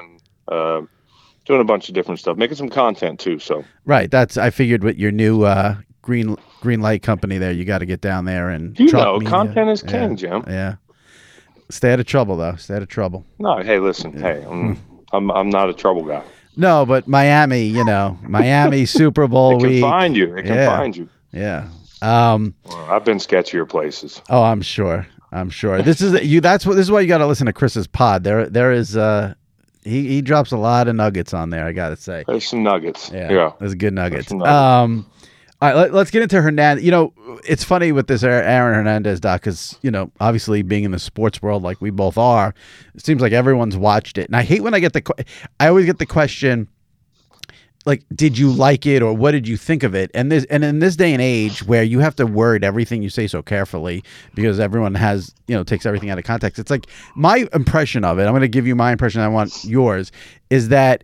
doing a bunch of different stuff, making some content too. So right, I figured with your new green light company there, you got to get down there and content is king, Jim. Yeah, stay out of trouble though. Stay out of trouble. No, hey, listen, I'm not a trouble guy. No, but Miami, Miami Super Bowl week. It can find you. It can find you. Yeah. I've been sketchier places. Oh, I'm sure. This is why you got to listen to Chris's pod. There is he drops a lot of nuggets on there. I got to say, there's some nuggets. Yeah, there's good nuggets. All right, let's get into Hernandez. You know, it's funny with this Aaron Hernandez doc because, you know, obviously being in the sports world like we both are, it seems like everyone's watched it. And I hate when I always get the question, like, did you like it or what did you think of it? And in this day and age where you have to word everything you say so carefully because everyone has, you know, takes everything out of context. It's like my impression of it, I'm going to give you my impression, I want yours, is that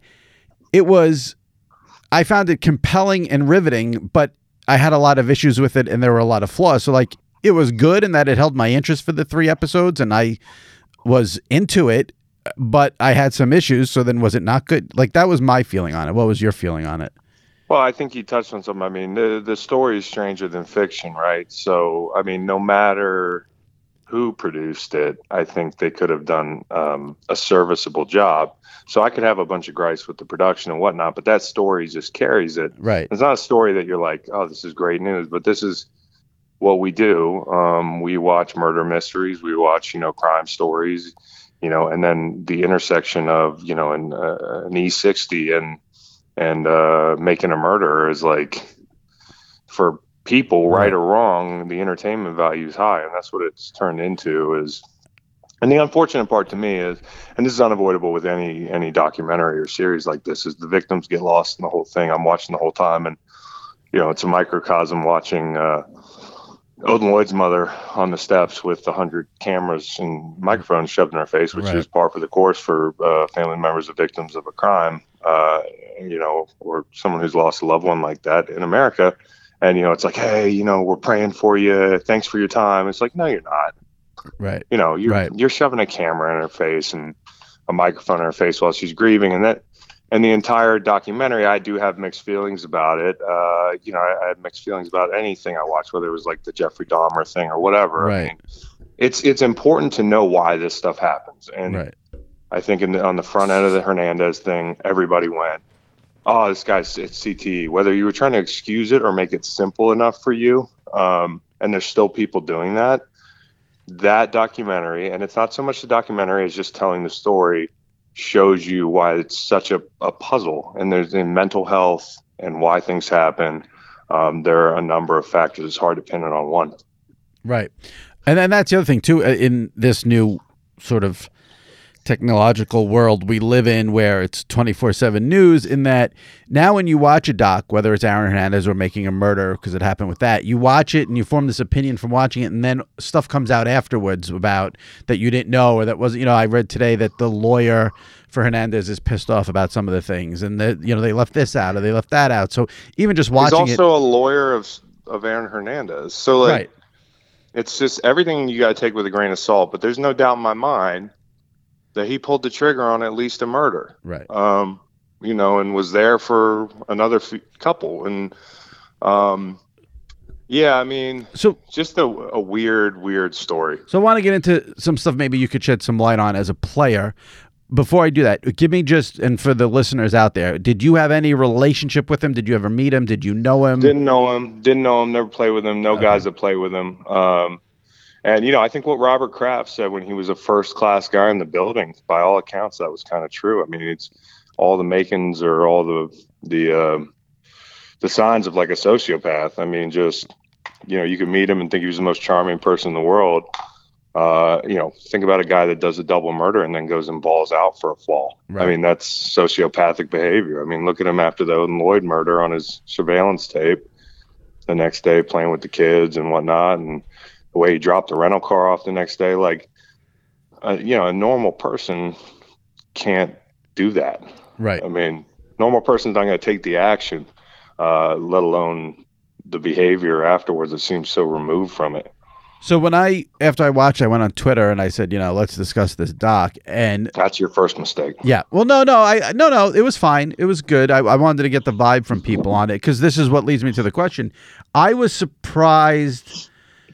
I found it compelling and riveting, but I had a lot of issues with it and there were a lot of flaws. So like it was good in that it held my interest for the 3 episodes and I was into it, but I had some issues. So then was it not good? Like that was my feeling on it. What was your feeling on it? Well, I think you touched on something. I mean, the story is stranger than fiction, right? So, I mean, no matter who produced it, I think they could have done a serviceable job. So I could have a bunch of gripes with the production and whatnot, but that story just carries it. Right. It's not a story that you're like, oh, this is great news, but this is what we do. We watch murder mysteries. We watch, you know, crime stories, you know, and then the intersection of, you know, an E60 and making a murder is like, for people, right or wrong, the entertainment value is high, and that's what it's turned into. And the unfortunate part to me is, and this is unavoidable with any documentary or series like this, is the victims get lost in the whole thing. I'm watching the whole time, and you know, it's a microcosm watching Odin Lloyd's mother on the steps with 100 cameras and microphones shoved in her face, which is par for the course for family members of victims of a crime, you know, or someone who's lost a loved one like that in America. And, you know, it's like, hey, you know, we're praying for you. Thanks for your time. It's like, no, you're not. Right. You know, you're shoving a camera in her face and a microphone in her face while she's grieving. And the entire documentary, I do have mixed feelings about it. You know, I had mixed feelings about anything I watched, whether it was like the Jeffrey Dahmer thing or whatever. Right. I mean, it's important to know why this stuff happens. And I think on the front end of the Hernandez thing, everybody went, oh, this guy's it's CTE. Whether you were trying to excuse it or make it simple enough for you, and there's still people doing that. That documentary, and it's not so much the documentary as just telling the story, shows you why it's such a puzzle. And there's in mental health and why things happen. There are a number of factors. It's hard to pin it on one. Right. And then that's the other thing, too, in this new sort of technological world we live in where it's 24/7 news, in that now when you watch a doc, whether it's Aaron Hernandez or Making a Murder, because it happened with that, you watch it and you form this opinion from watching it, and then stuff comes out afterwards about that you didn't know or that wasn't, you know, I read today that the lawyer for Hernandez is pissed off about some of the things and that, you know, they left this out or they left that out. So even just watching it. He's also a lawyer of Aaron Hernandez. So like, it's just everything you got to take with a grain of salt, but there's no doubt in my mind that he pulled the trigger on at least a murder. Right. You know, and was there for another couple. And, yeah, I mean, so just a weird story. So I want to get into some stuff maybe you could shed some light on as a player. Before I do that, give me just, and for the listeners out there, did you have any relationship with him? Did you ever meet him? Did you know him? Didn't know him. Never played with him. No guys that play with him. And, you know, I think what Robert Kraft said when he was a first-class guy in the building, by all accounts, that was kind of true. I mean, it's all the makings or all the signs of like a sociopath. I mean, just, you know, you could meet him and think he was the most charming person in the world. You know, think about a guy that does a double murder and then goes and balls out for a fall. Right. I mean, that's sociopathic behavior. I mean, look at him after the Odin Lloyd murder on his surveillance tape. The next day playing with the kids and whatnot, and the way he dropped the rental car off the next day, like, you know, a normal person can't do that. Right. I mean, normal person's not going to take the action, let alone the behavior afterwards. It seems so removed from it. So after I watched, I went on Twitter and I said, you know, let's discuss this doc. And that's your first mistake. Yeah. Well, no, it was fine. It was good. I wanted to get the vibe from people on it because this is what leads me to the question. I was surprised.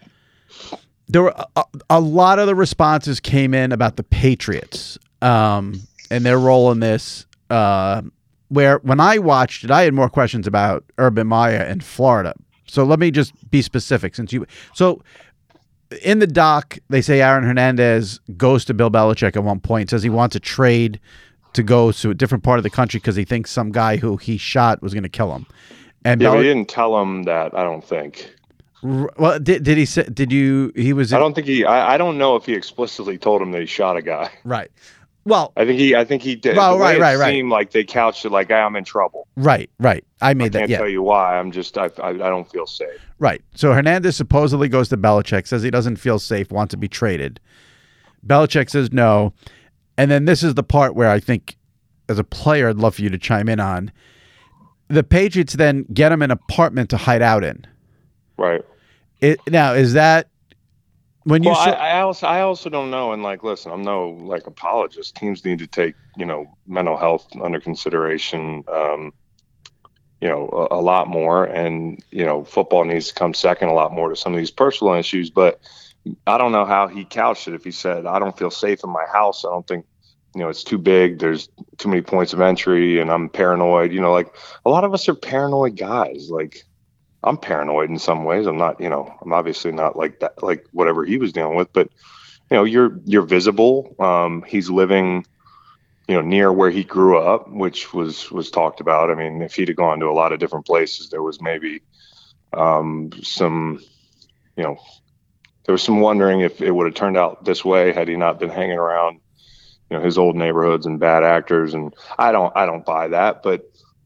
There were a lot of the responses came in about the Patriots and their role in this, where when I watched it, I had more questions about Urban Meyer in Florida. So let me just be specific so in the doc, they say Aaron Hernandez goes to Bill Belichick at one point, says he wants a trade to go to a different part of the country because he thinks some guy who he shot was going to kill him. And but he didn't tell him that, I don't think. Well, did he say? Did you? He was. I don't think he. I don't know if he explicitly told him that he shot a guy. Right. Well, I think he did. Well, right. It seemed like they couched it like, hey, I'm in trouble. Right. I made that. I can't tell you why. I don't feel safe. Right. So Hernandez supposedly goes to Belichick, says he doesn't feel safe, wants to be traded. Belichick says no, and then this is the part where I think, as a player, I'd love for you to chime in on. The Patriots then get him an apartment to hide out in. Right. Now, is that when you? I also don't know. And like, listen, I'm no like apologist. Teams need to take mental health under consideration. A lot more, and football needs to come second a lot more to some of these personal issues. But I don't know how he couched it. If he said, "I don't feel safe in my house. I don't think it's too big. There's too many points of entry, and I'm paranoid." Like a lot of us are paranoid guys. Like. I'm paranoid in some ways. I'm not, I'm obviously not like that, like whatever he was dealing with, but you're visible. He's living, near where he grew up, which was talked about. I mean, if he'd have gone to a lot of different places, there was maybe some, there was some wondering if it would have turned out this way had he not been hanging around, his old neighborhoods and bad actors. And I don't buy that, but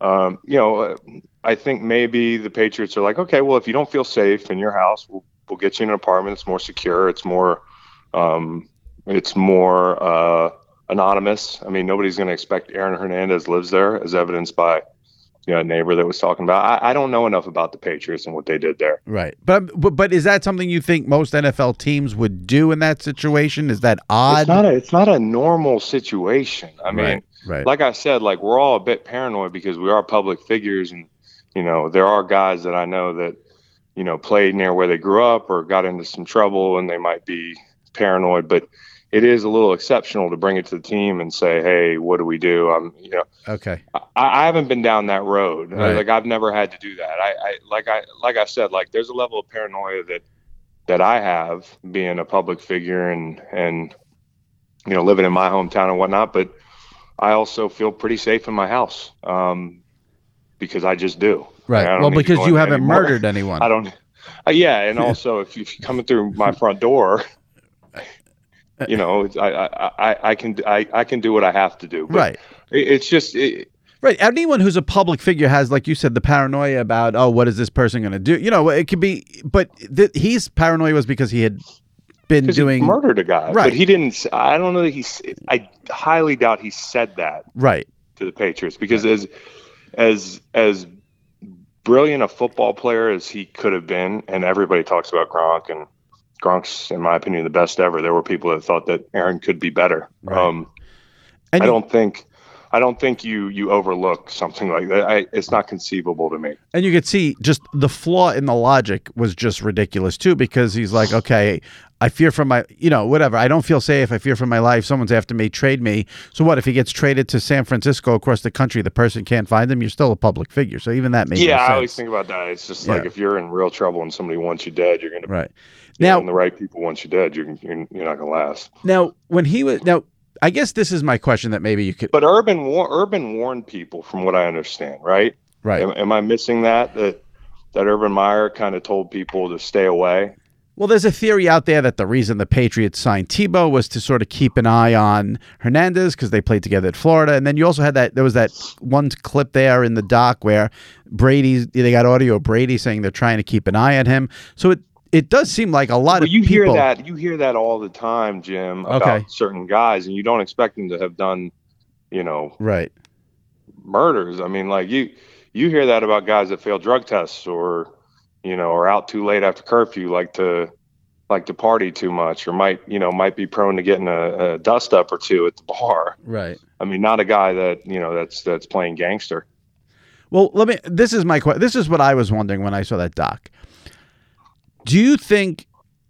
I think maybe the Patriots are like, okay, well, if you don't feel safe in your house, we'll get you in an apartment. It's more secure. It's more anonymous. I mean, nobody's going to expect Aaron Hernandez lives there, as evidenced by a neighbor that was talking about. I don't know enough about the Patriots and what they did there. Right, but is that something you think most NFL teams would do in that situation? Is that odd? It's not a normal situation. I mean, right. Like I said, like we're all a bit paranoid because we are public figures, and there are guys that I know that played near where they grew up or got into some trouble, and they might be paranoid. But it is a little exceptional to bring it to the team and say, "Hey, what do we do?" Okay. I haven't been down that road. Right. Like I've never had to do that. Like I said, like there's a level of paranoia that I have being a public figure and living in my hometown and whatnot. But I also feel pretty safe in my house because I just do. Right. Well, because you haven't murdered anyone. I don't. Yeah, and also if you're coming through my front door. I can do what I have to do. But right. It's just right. Anyone who's a public figure has, like you said, the paranoia about, oh, what is this person going to do? It could be, but he's paranoia was because he had been doing he murdered a guy, right? But he didn't. I don't know that I highly doubt he said that right to the Patriots because as brilliant a football player as he could have been, and everybody talks about Gronk and. Gronk's, in my opinion, the best ever. There were people that thought that Aaron could be better. Right. I don't think you overlook something like that. It's not conceivable to me. And you could see just the flaw in the logic was just ridiculous too, because he's like, okay, I fear for my, whatever. I don't feel safe. I fear for my life. Someone's after me, trade me. So what if he gets traded to San Francisco across the country? The person can't find him. You're still a public figure. So even that makes no sense. I always think about that. It's just like if you're in real trouble and somebody wants you dead, you're going to right. Now, when the right people want you dead, you're not going to last. Now, I guess this is my question that maybe you could. But Urban warned people, from what I understand, right? Right. Am I missing that Urban Meyer kind of told people to stay away? Well, there's a theory out there that the reason the Patriots signed Tebow was to sort of keep an eye on Hernandez because they played together at Florida. And then you also had there was that one clip there in the doc where they got audio of Brady saying they're trying to keep an eye on him. So it does seem like a lot of people. You hear that all the time, Jim, about certain guys, and you don't expect them to have done, right, murders. I mean, like you hear that about guys that fail drug tests or out too late after curfew, like to party too much, or might be prone to getting a dust up or two at the bar. Right. I mean, not a guy that that's playing gangster. Well, this is my question. This is what I was wondering when I saw that doc. Do you think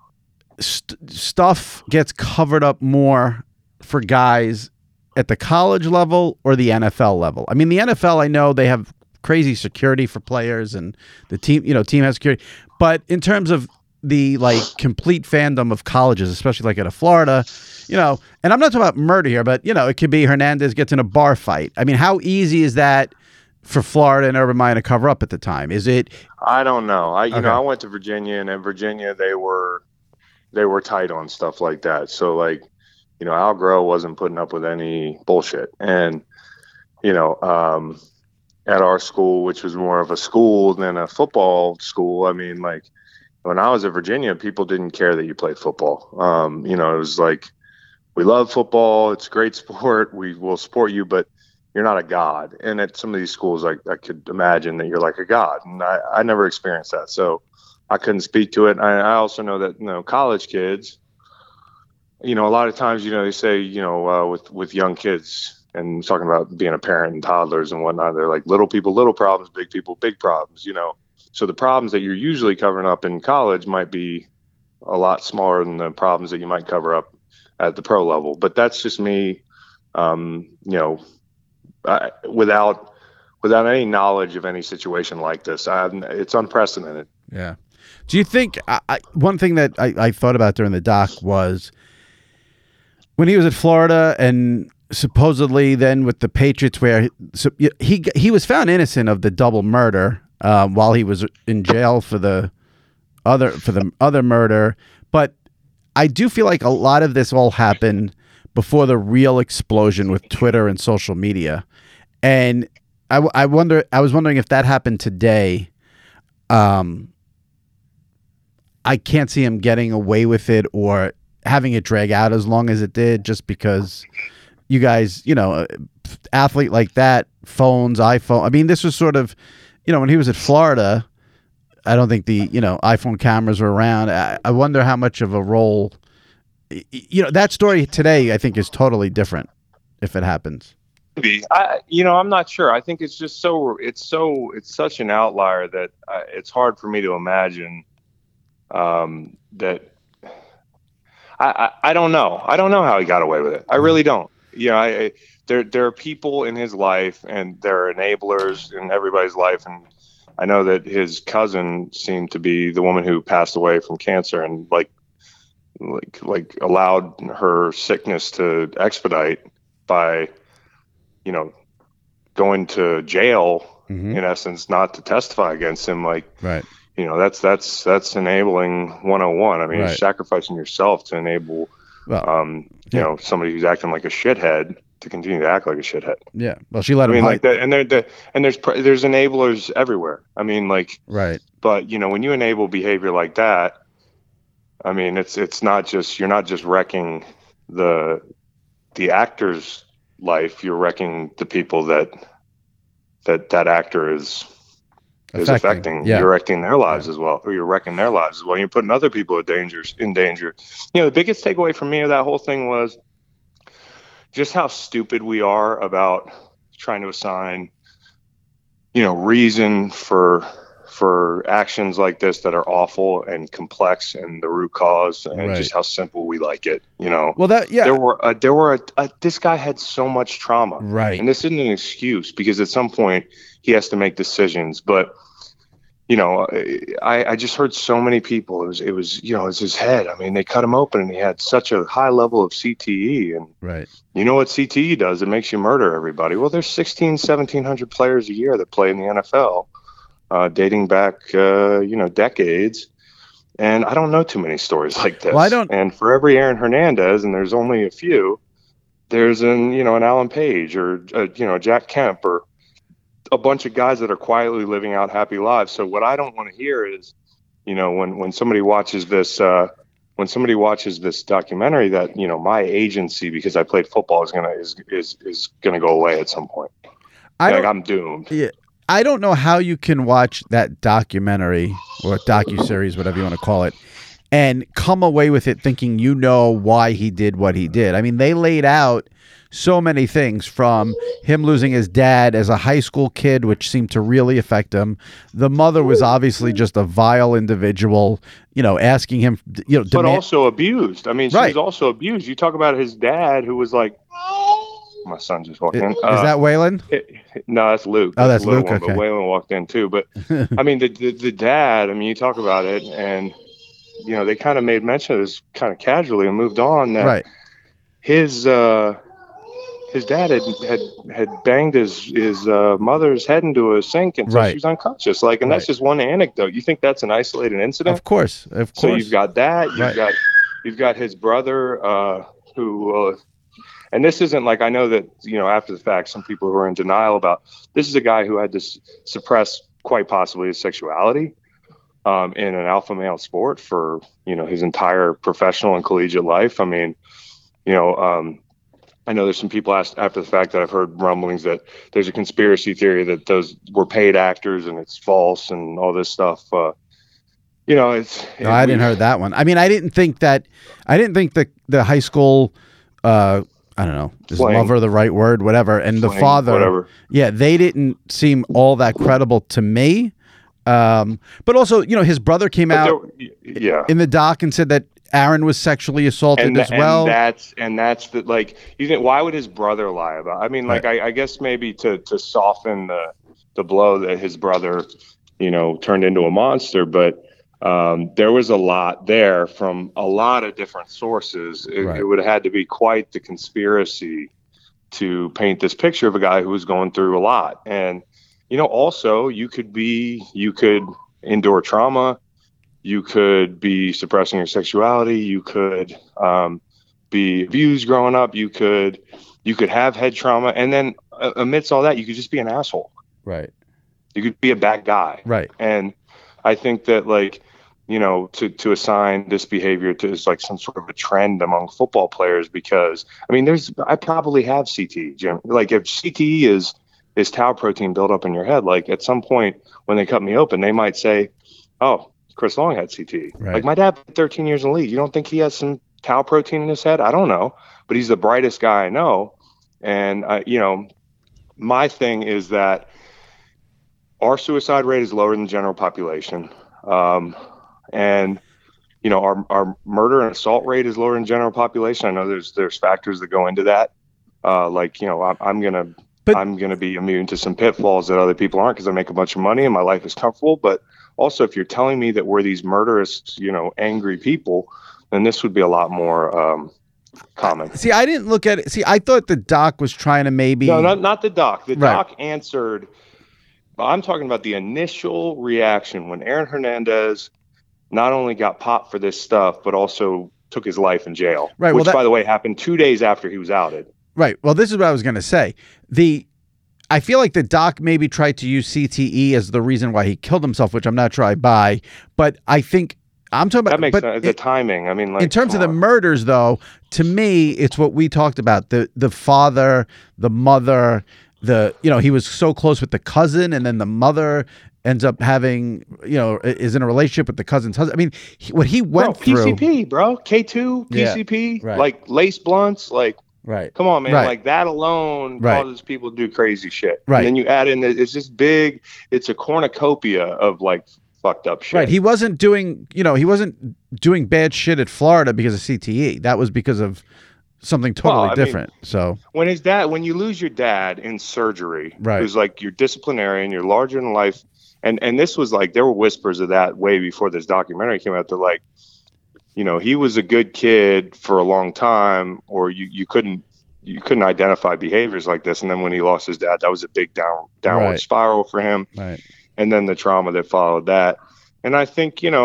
stuff gets covered up more for guys at the college level or the NFL level? I mean, the NFL, I know they have crazy security for players and the team has security. But in terms of the complete fandom of colleges, especially like at a Florida, and I'm not talking about murder here, but it could be Hernandez gets in a bar fight. I mean, how easy is that for Florida and Urban Meyer to cover up at the time? Is it? I don't know. I went to Virginia, and in Virginia they were tight on stuff like that. So like, Al Groh wasn't putting up with any bullshit. And, at our school, which was more of a school than a football school, I mean, like when I was at Virginia, people didn't care that you played football. It was like, we love football. It's a great sport. We will support you, but you're not a god. And at some of these schools, I could imagine that you're like a god. And I never experienced that. So I couldn't speak to it. I also know that, college kids, a lot of times, they say, with young kids and talking about being a parent and toddlers and whatnot, they're like little people, little problems, big people, big problems, So the problems that you're usually covering up in college might be a lot smaller than the problems that you might cover up at the pro level. But that's just me, without any knowledge of any situation like this. It's unprecedented. Yeah. Do you think one thing that I thought about during the doc was when he was at Florida and supposedly then with the Patriots, where he was found innocent of the double murder while he was in jail for the other murder, but I do feel like a lot of this all happened before the real explosion with Twitter and social media, and I was wondering if that happened today. I can't see him getting away with it or having it drag out as long as it did, just because you guys, athlete like that, phones, iPhone. I mean, this was sort of, when he was at Florida, I don't think the, iPhone cameras were around. I wonder how much of a role, that story today, I think, is totally different if it happens. I'm not sure. I think it's just it's such an outlier that it's hard for me to imagine that. I don't know. I don't know how he got away with it. I really don't. There are people in his life, and there are enablers in everybody's life, and I know that his cousin seemed to be the woman who passed away from cancer, and like allowed her sickness to expedite by, going to jail, in essence, not to testify against him. Like, right. That's enabling 101. I mean, right. You're sacrificing yourself to enable, somebody who's acting like a shithead to continue to act like a shithead. Yeah. Well, she let him. Like that, and there's enablers everywhere. I mean, like, right. But when you enable behavior like that, I mean, it's not just, you're not just wrecking the actor's life. You're wrecking the people that actor is affecting. Yeah. You're wrecking their lives as well, or you're wrecking their lives as well. You're putting other people in danger. The biggest takeaway for me of that whole thing was just how stupid we are about trying to assign, reason for actions like this that are awful and complex, and the root cause, and right. just how simple we like it. Well, this guy had so much trauma, right? And this isn't an excuse, because at some point he has to make decisions. But I just heard so many people. It was his head. I mean, they cut him open, and he had such a high level of CTE. And right. You know what CTE does? It makes you murder everybody. Well, there's 1,700 players a year that play in the NFL. Dating back, decades. And I don't know too many stories like this. Well, I don't. And for every Aaron Hernandez, and there's only a few, there's an Alan Page or, Jack Kemp, or a bunch of guys that are quietly living out happy lives. So what I don't want to hear is, when somebody watches this, documentary, that, my agency, because I played football, is gonna go away at some point. I'm doomed. Yeah. I don't know how you can watch that documentary or docuseries, whatever you want to call it, and come away with it thinking why he did what he did. I mean, they laid out so many things, from him losing his dad as a high school kid, which seemed to really affect him. The mother was obviously just a vile individual, asking him, but also abused. I mean, she right. was also abused. You talk about his dad, who was like, my son just walked in. Is that Waylon? No, that's Luke. Oh, that's Luke. One, okay. But Waylon walked in too. But I mean, the dad. I mean, you talk about it, and they kind of made mention of this kind of casually and moved on. That right. His his dad had banged his mother's head into a sink until she was unconscious. Like, and that's just one anecdote. You think that's an isolated incident? Of course. So you've got that. You've got his brother who. And this isn't like, I know that, after the fact, some people who are in denial about this is a guy who had to suppress quite possibly his sexuality in an alpha male sport for, his entire professional and collegiate life. I mean, I know there's some people asked after the fact that I've heard rumblings that there's a conspiracy theory that those were paid actors and it's false and all this stuff. I didn't heard that one. I mean, I didn't think the high school, I don't know, is lover the right word, whatever. And the father, whatever. Yeah, they didn't seem all that credible to me. But also, his brother came out in the doc and said that Aaron was sexually assaulted as well. And that's the, like, you think, why would his brother lie about? I mean, like, I guess maybe to soften the blow that his brother, turned into a monster. But there was a lot there from a lot of different sources. It would have had to be quite the conspiracy to paint this picture of a guy who was going through a lot. And, also you could endure trauma. You could be suppressing your sexuality. You could be abused growing up. You could have head trauma. And then amidst all that, you could just be an asshole. Right. You could be a bad guy. Right. And I think that, like, to assign this behavior to is like some sort of a trend among football players, because I mean, I probably have CTE, Jim. Like, if CTE is tau protein built up in your head, like at some point when they cut me open, they might say, oh, Chris Long had CTE. Right. Like, my dad played 13 years in the league. You don't think he has some tau protein in his head? I don't know, but he's the brightest guy I know. And my thing is that our suicide rate is lower than the general population. And our murder and assault rate is lower than general population. I know there's factors that go into that. I'm gonna be immune to some pitfalls that other people aren't because I make a bunch of money and my life is comfortable. But also, if you're telling me that we're these murderous, angry people, then this would be a lot more common. See, I didn't look at it. See, I thought the doc was trying to maybe. No, not the doc. The doc answered. I'm talking about the initial reaction when Aaron Hernandez not only got popped for this stuff, but also took his life in jail. Right. Which, by the way, happened 2 days after he was outed. Right. Well, this is what I was going to say. I feel like the doc maybe tried to use CTE as the reason why he killed himself, which I'm not sure I buy. But I think I'm talking about that makes sense. The timing. I mean, like, in terms of the murders, though, to me, it's what we talked about: the father, the mother, he was so close with the cousin, and then the mother ends up having, is in a relationship with the cousin's husband. I mean, what he went through. PCP, bro. K2, PCP, like lace blunts, like. Right. Come on, man. Right. Like, that alone causes people to do crazy shit. Right. And then you add in it's a cornucopia of like fucked up shit. Right. He wasn't doing bad shit at Florida because of CTE. That was because of something totally different. So when you lose your dad in surgery, who's like your disciplinarian, you're larger than life. And this was like, there were whispers of that way before this documentary came out. They're like, he was a good kid for a long time, or you couldn't identify behaviors like this. And then when he lost his dad, that was a big downward spiral for him. Right. And then the trauma that followed that. And I think, you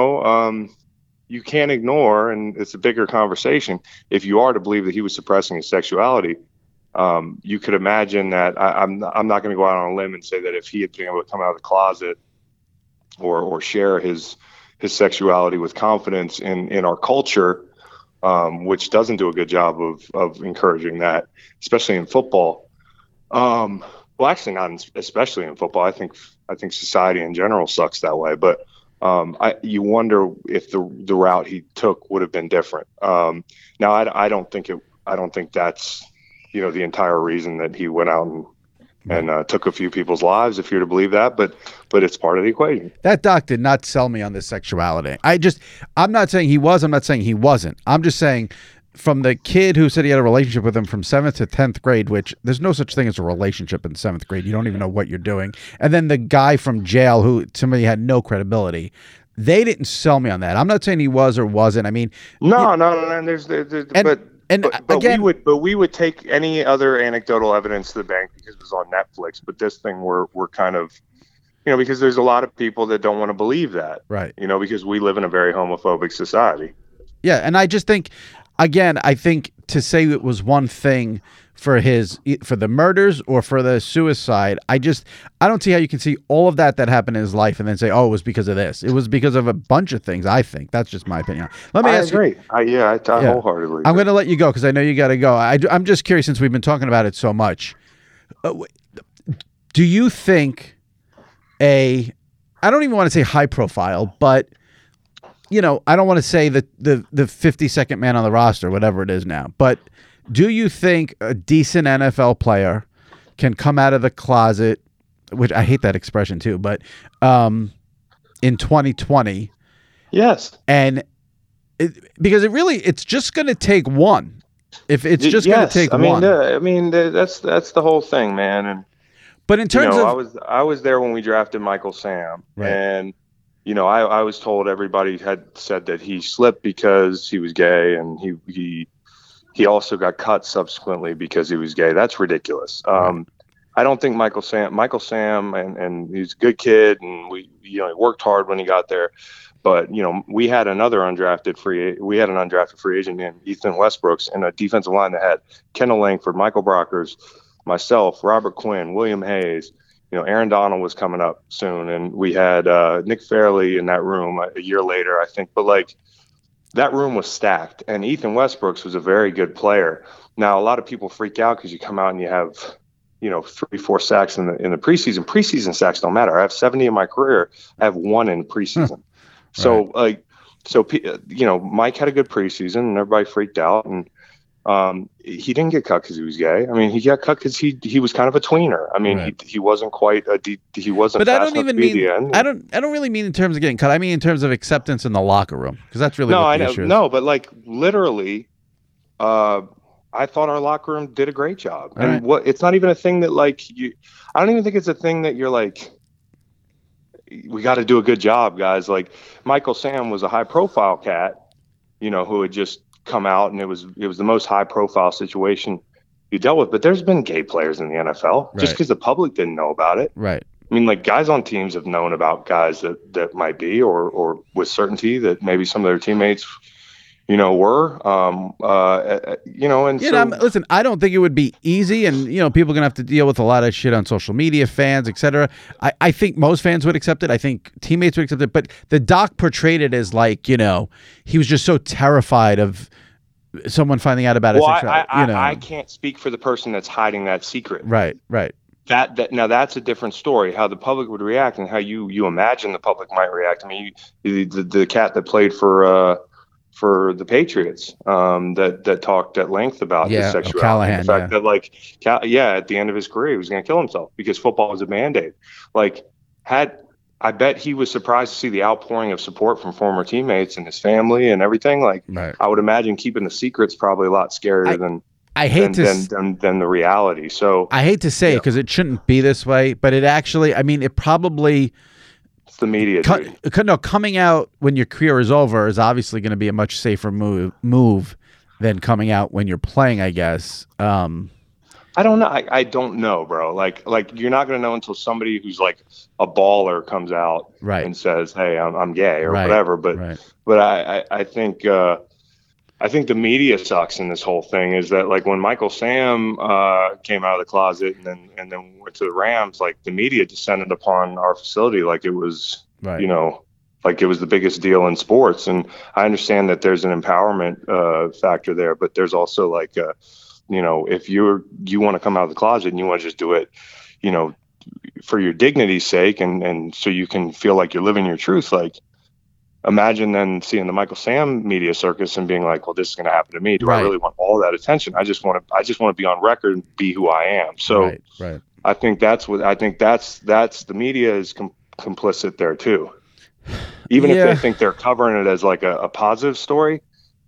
can't ignore, and it's a bigger conversation, if you are to believe that he was suppressing his sexuality, you could imagine that I'm not going to go out on a limb and say that if he had been able to come out of the closet or share his sexuality with confidence in our culture, which doesn't do a good job of encouraging that, especially in football. Well, actually not especially in football. I think society in general sucks that way. But you wonder if the route he took would have been different. Now, I don't think that's the entire reason that he went out and took a few people's lives, if you're to believe that, but it's part of the equation. That doc did not sell me on this sexuality. I'm not saying he was, I'm not saying he wasn't. I'm just saying, from the kid who said he had a relationship with him from 7th to 10th grade, which there's no such thing as a relationship in 7th grade. You don't even know what you're doing. And then the guy from jail who to me had no credibility. They didn't sell me on that. I'm not saying he was or wasn't. I mean, no. And but again, we would take any other anecdotal evidence to the bank because it was on Netflix. But this thing, we're kind of, because there's a lot of people that don't want to believe that, right? Because we live in a very homophobic society. Yeah, and I just think, again, to say it was one thing for the murders or for the suicide, I don't see how you can see all of that happened in his life and then say, oh, it was because of this. It was because of a bunch of things, I think. That's just my opinion. Let me ask you. I wholeheartedly agree. I'm going to let you go because I know you got to go. I'm just curious, since we've been talking about it so much. Do you think I don't even want to say high profile, but I don't want to say the 52nd man on the roster, whatever it is now, but do you think a decent NFL player can come out of the closet, which I hate that expression too, but in 2020? Yes. And because it's just going to take one. If it's just going to take one. That's the whole thing, man. But in terms of, I was there when we drafted Michael Sam, right. And I was told everybody had said that he slipped because he was gay, and he also got cut subsequently because he was gay. That's ridiculous. Right. I don't think Michael Sam, and he's a good kid, and he worked hard when he got there. But we had an undrafted free agent named Ethan Westbrooks, and a defensive line that had Kendall Langford, Michael Brockers, myself, Robert Quinn, William Hayes. Aaron Donald was coming up soon, and we had Nick Fairley in that room a year later, I think. But that room was stacked, and Ethan Westbrooks was a very good player. Now, a lot of people freak out because you come out and you have 3-4 sacks in the preseason. Preseason sacks don't matter. I have 70 in my career. I have 1 in preseason. So Mike had a good preseason, and everybody freaked out, and he didn't get cut because he was gay. He got cut because he was kind of a tweener. Right. He wasn't quite he wasn't. But I don't even mean I don't really mean in terms of getting cut. I mean in terms of acceptance in the locker room, because that's really what the issue is. No, but literally, I thought our locker room did a great job. All and right. It's not even a thing that I don't even think it's a thing that you're we got to do a good job, guys. Michael Sam was a high profile cat, who had just come out, and it was the most high profile situation you dealt with. But there's been gay players in the NFL, right. Just because the public didn't know about it. Right. Guys on teams have known about guys that might be, or with certainty that maybe some of their teammates, were, listen, I don't think it would be easy, and people are gonna have to deal with a lot of shit on social media, fans, etc. I think most fans would accept it. I think teammates would accept it, but the doc portrayed it as he was just so terrified of someone finding out about his sexuality. I can't speak for the person that's hiding that secret. Right. That now that's a different story. How the public would react and how you imagine the public might react. The cat that played for the Patriots that talked at length about his sexuality. Callahan, the fact that at the end of his career he was going to kill himself because football was a Band-Aid. I bet he was surprised to see the outpouring of support from former teammates and his family and everything. Right. I would imagine keeping the secret's probably a lot scarier than the reality. So I hate to say it because it shouldn't be this way, but it actually, it probably. It's the media. Coming out when your career is over is obviously going to be a much safer move than coming out when you're playing, I guess. I don't know. I don't know, bro. You're not going to know until somebody who's a baller comes out and says, "Hey, I'm gay" or whatever. But I think the media sucks in this whole thing. Is that when Michael Sam came out of the closet and then went to the Rams, the media descended upon our facility like it was it was the biggest deal in sports. And I understand that there's an empowerment factor there, but there's also if you want to come out of the closet and you want to just do it, for your dignity's sake and so you can feel like you're living your truth, imagine then seeing the Michael Sam media circus and being well, this is going to happen to me. Do I really want all that attention? I just want to be on record and be who I am. So right. I think that's the media is complicit there too. Even if they think they're covering it as a positive story,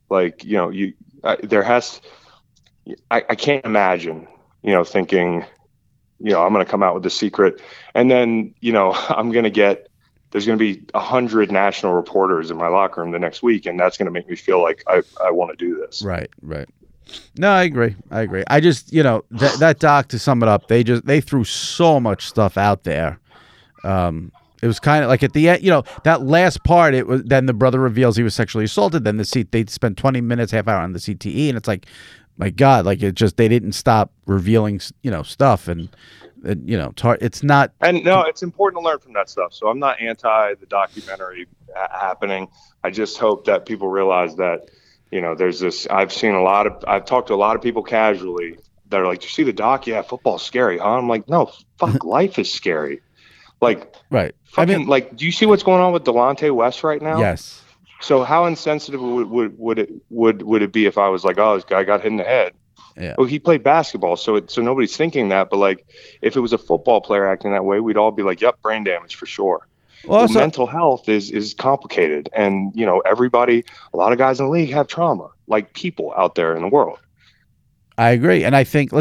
I can't imagine, thinking, I'm going to come out with the secret and then, there's going to be 100 national reporters in my locker room the next week. And that's going to make me feel like I want to do this. Right. No, I agree. I just, that doc, to sum it up, they threw so much stuff out there. It was kind of like at the end, that last part, it was, then the brother reveals he was sexually assaulted. Then they spent 20 minutes, half hour on the CTE. And it's like, my God, like they didn't stop revealing, stuff. And it's hard. It's not. And no, it's important to learn from that stuff. So I'm not anti the documentary happening. I just hope that people realize that, there's this, I've talked to a lot of people casually that are like, you see the doc? Yeah, football's scary, huh? I'm like, no, fuck, life is scary. Like, right. Fucking, do you see what's going on with Delonte West right now? Yes. So how insensitive would it be if I was like, oh, this guy got hit in the head? Yeah. Well, he played basketball, so nobody's thinking that. But like, if it was a football player acting that way, we'd all be like, yep, brain damage for sure. Well, mental health is complicated, and a lot of guys in the league have trauma, like people out there in the world. I agree, and I think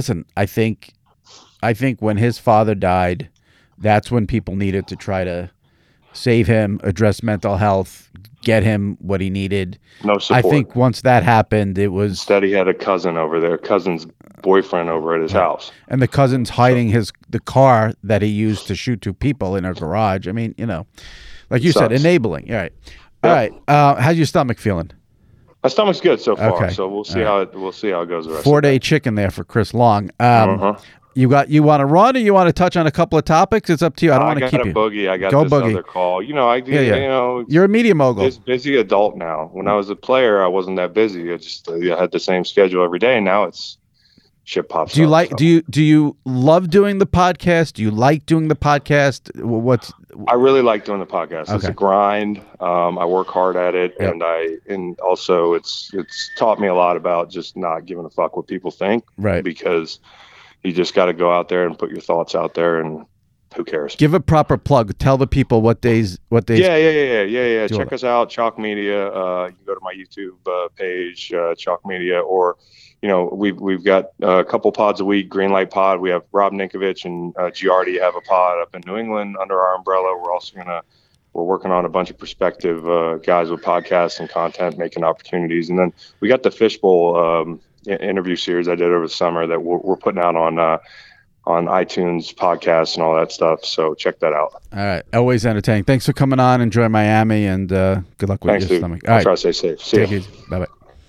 when his father died, that's when people needed to try to save him, address mental health, get him what he needed. No support. I think once that happened, it was... Instead, he had a cousin's boyfriend over at his house. And the cousin's hiding the car that he used to shoot 2 people in a garage. I mean, like you said, enabling. All right. All right. How's your stomach feeling? My stomach's good so far, so we'll see how it goes the rest 4-day chicken there for Chris Long. You want to run, or you want to touch on a couple of topics? It's up to you. I don't want to keep you. I got this other call. You're a media mogul. This busy adult now. When I was a player, I wasn't that busy. I had the same schedule every day. Now it's shit pops. Do you love doing the podcast? Do you like doing the podcast? I really like doing the podcast. Okay. It's a grind. I work hard at it, and also it's taught me a lot about just not giving a fuck what people think. Right. Because you just got to go out there and put your thoughts out there, and who cares? Give a proper plug. Tell the people what days. Yeah. Check us out, Chalk Media. You can go to my YouTube page, Chalk Media, or we've got a couple pods a week. Greenlight Pod. We have Rob Ninkovich and Giardi have a pod up in New England under our umbrella. We're also we're working on a bunch of prospective guys with podcasts and content, making opportunities, and then we got the Fishbowl interview series I did over the summer that we're putting out on iTunes podcasts and all that stuff. So check that out. All right. Always entertaining. Thanks for coming on. Enjoy Miami, and good luck with your stomach. All right. Try to stay safe. See you. Bye-bye.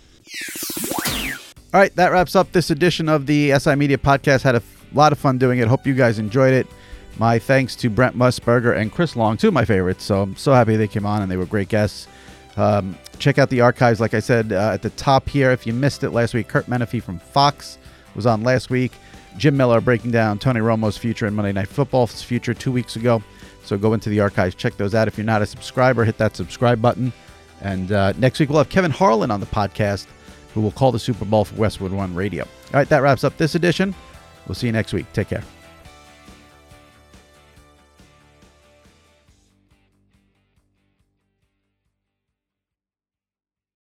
All right. That wraps up this edition of the SI Media Podcast. Had a lot of fun doing it. Hope you guys enjoyed it. My thanks to Brent Musburger and Chris Long, 2 of my favorites. So I'm so happy they came on, and they were great guests. Check out the archives, like I said, at the top here. If you missed it last week, Kurt Menefee from Fox was on last week. Jim Miller breaking down Tony Romo's future and Monday Night Football's future 2 weeks ago. So go into the archives, check those out. If you're not a subscriber, hit that subscribe button. And next week we'll have Kevin Harlan on the podcast, who will call the Super Bowl for Westwood One Radio. All right, that wraps up this edition. We'll see you next week. Take care.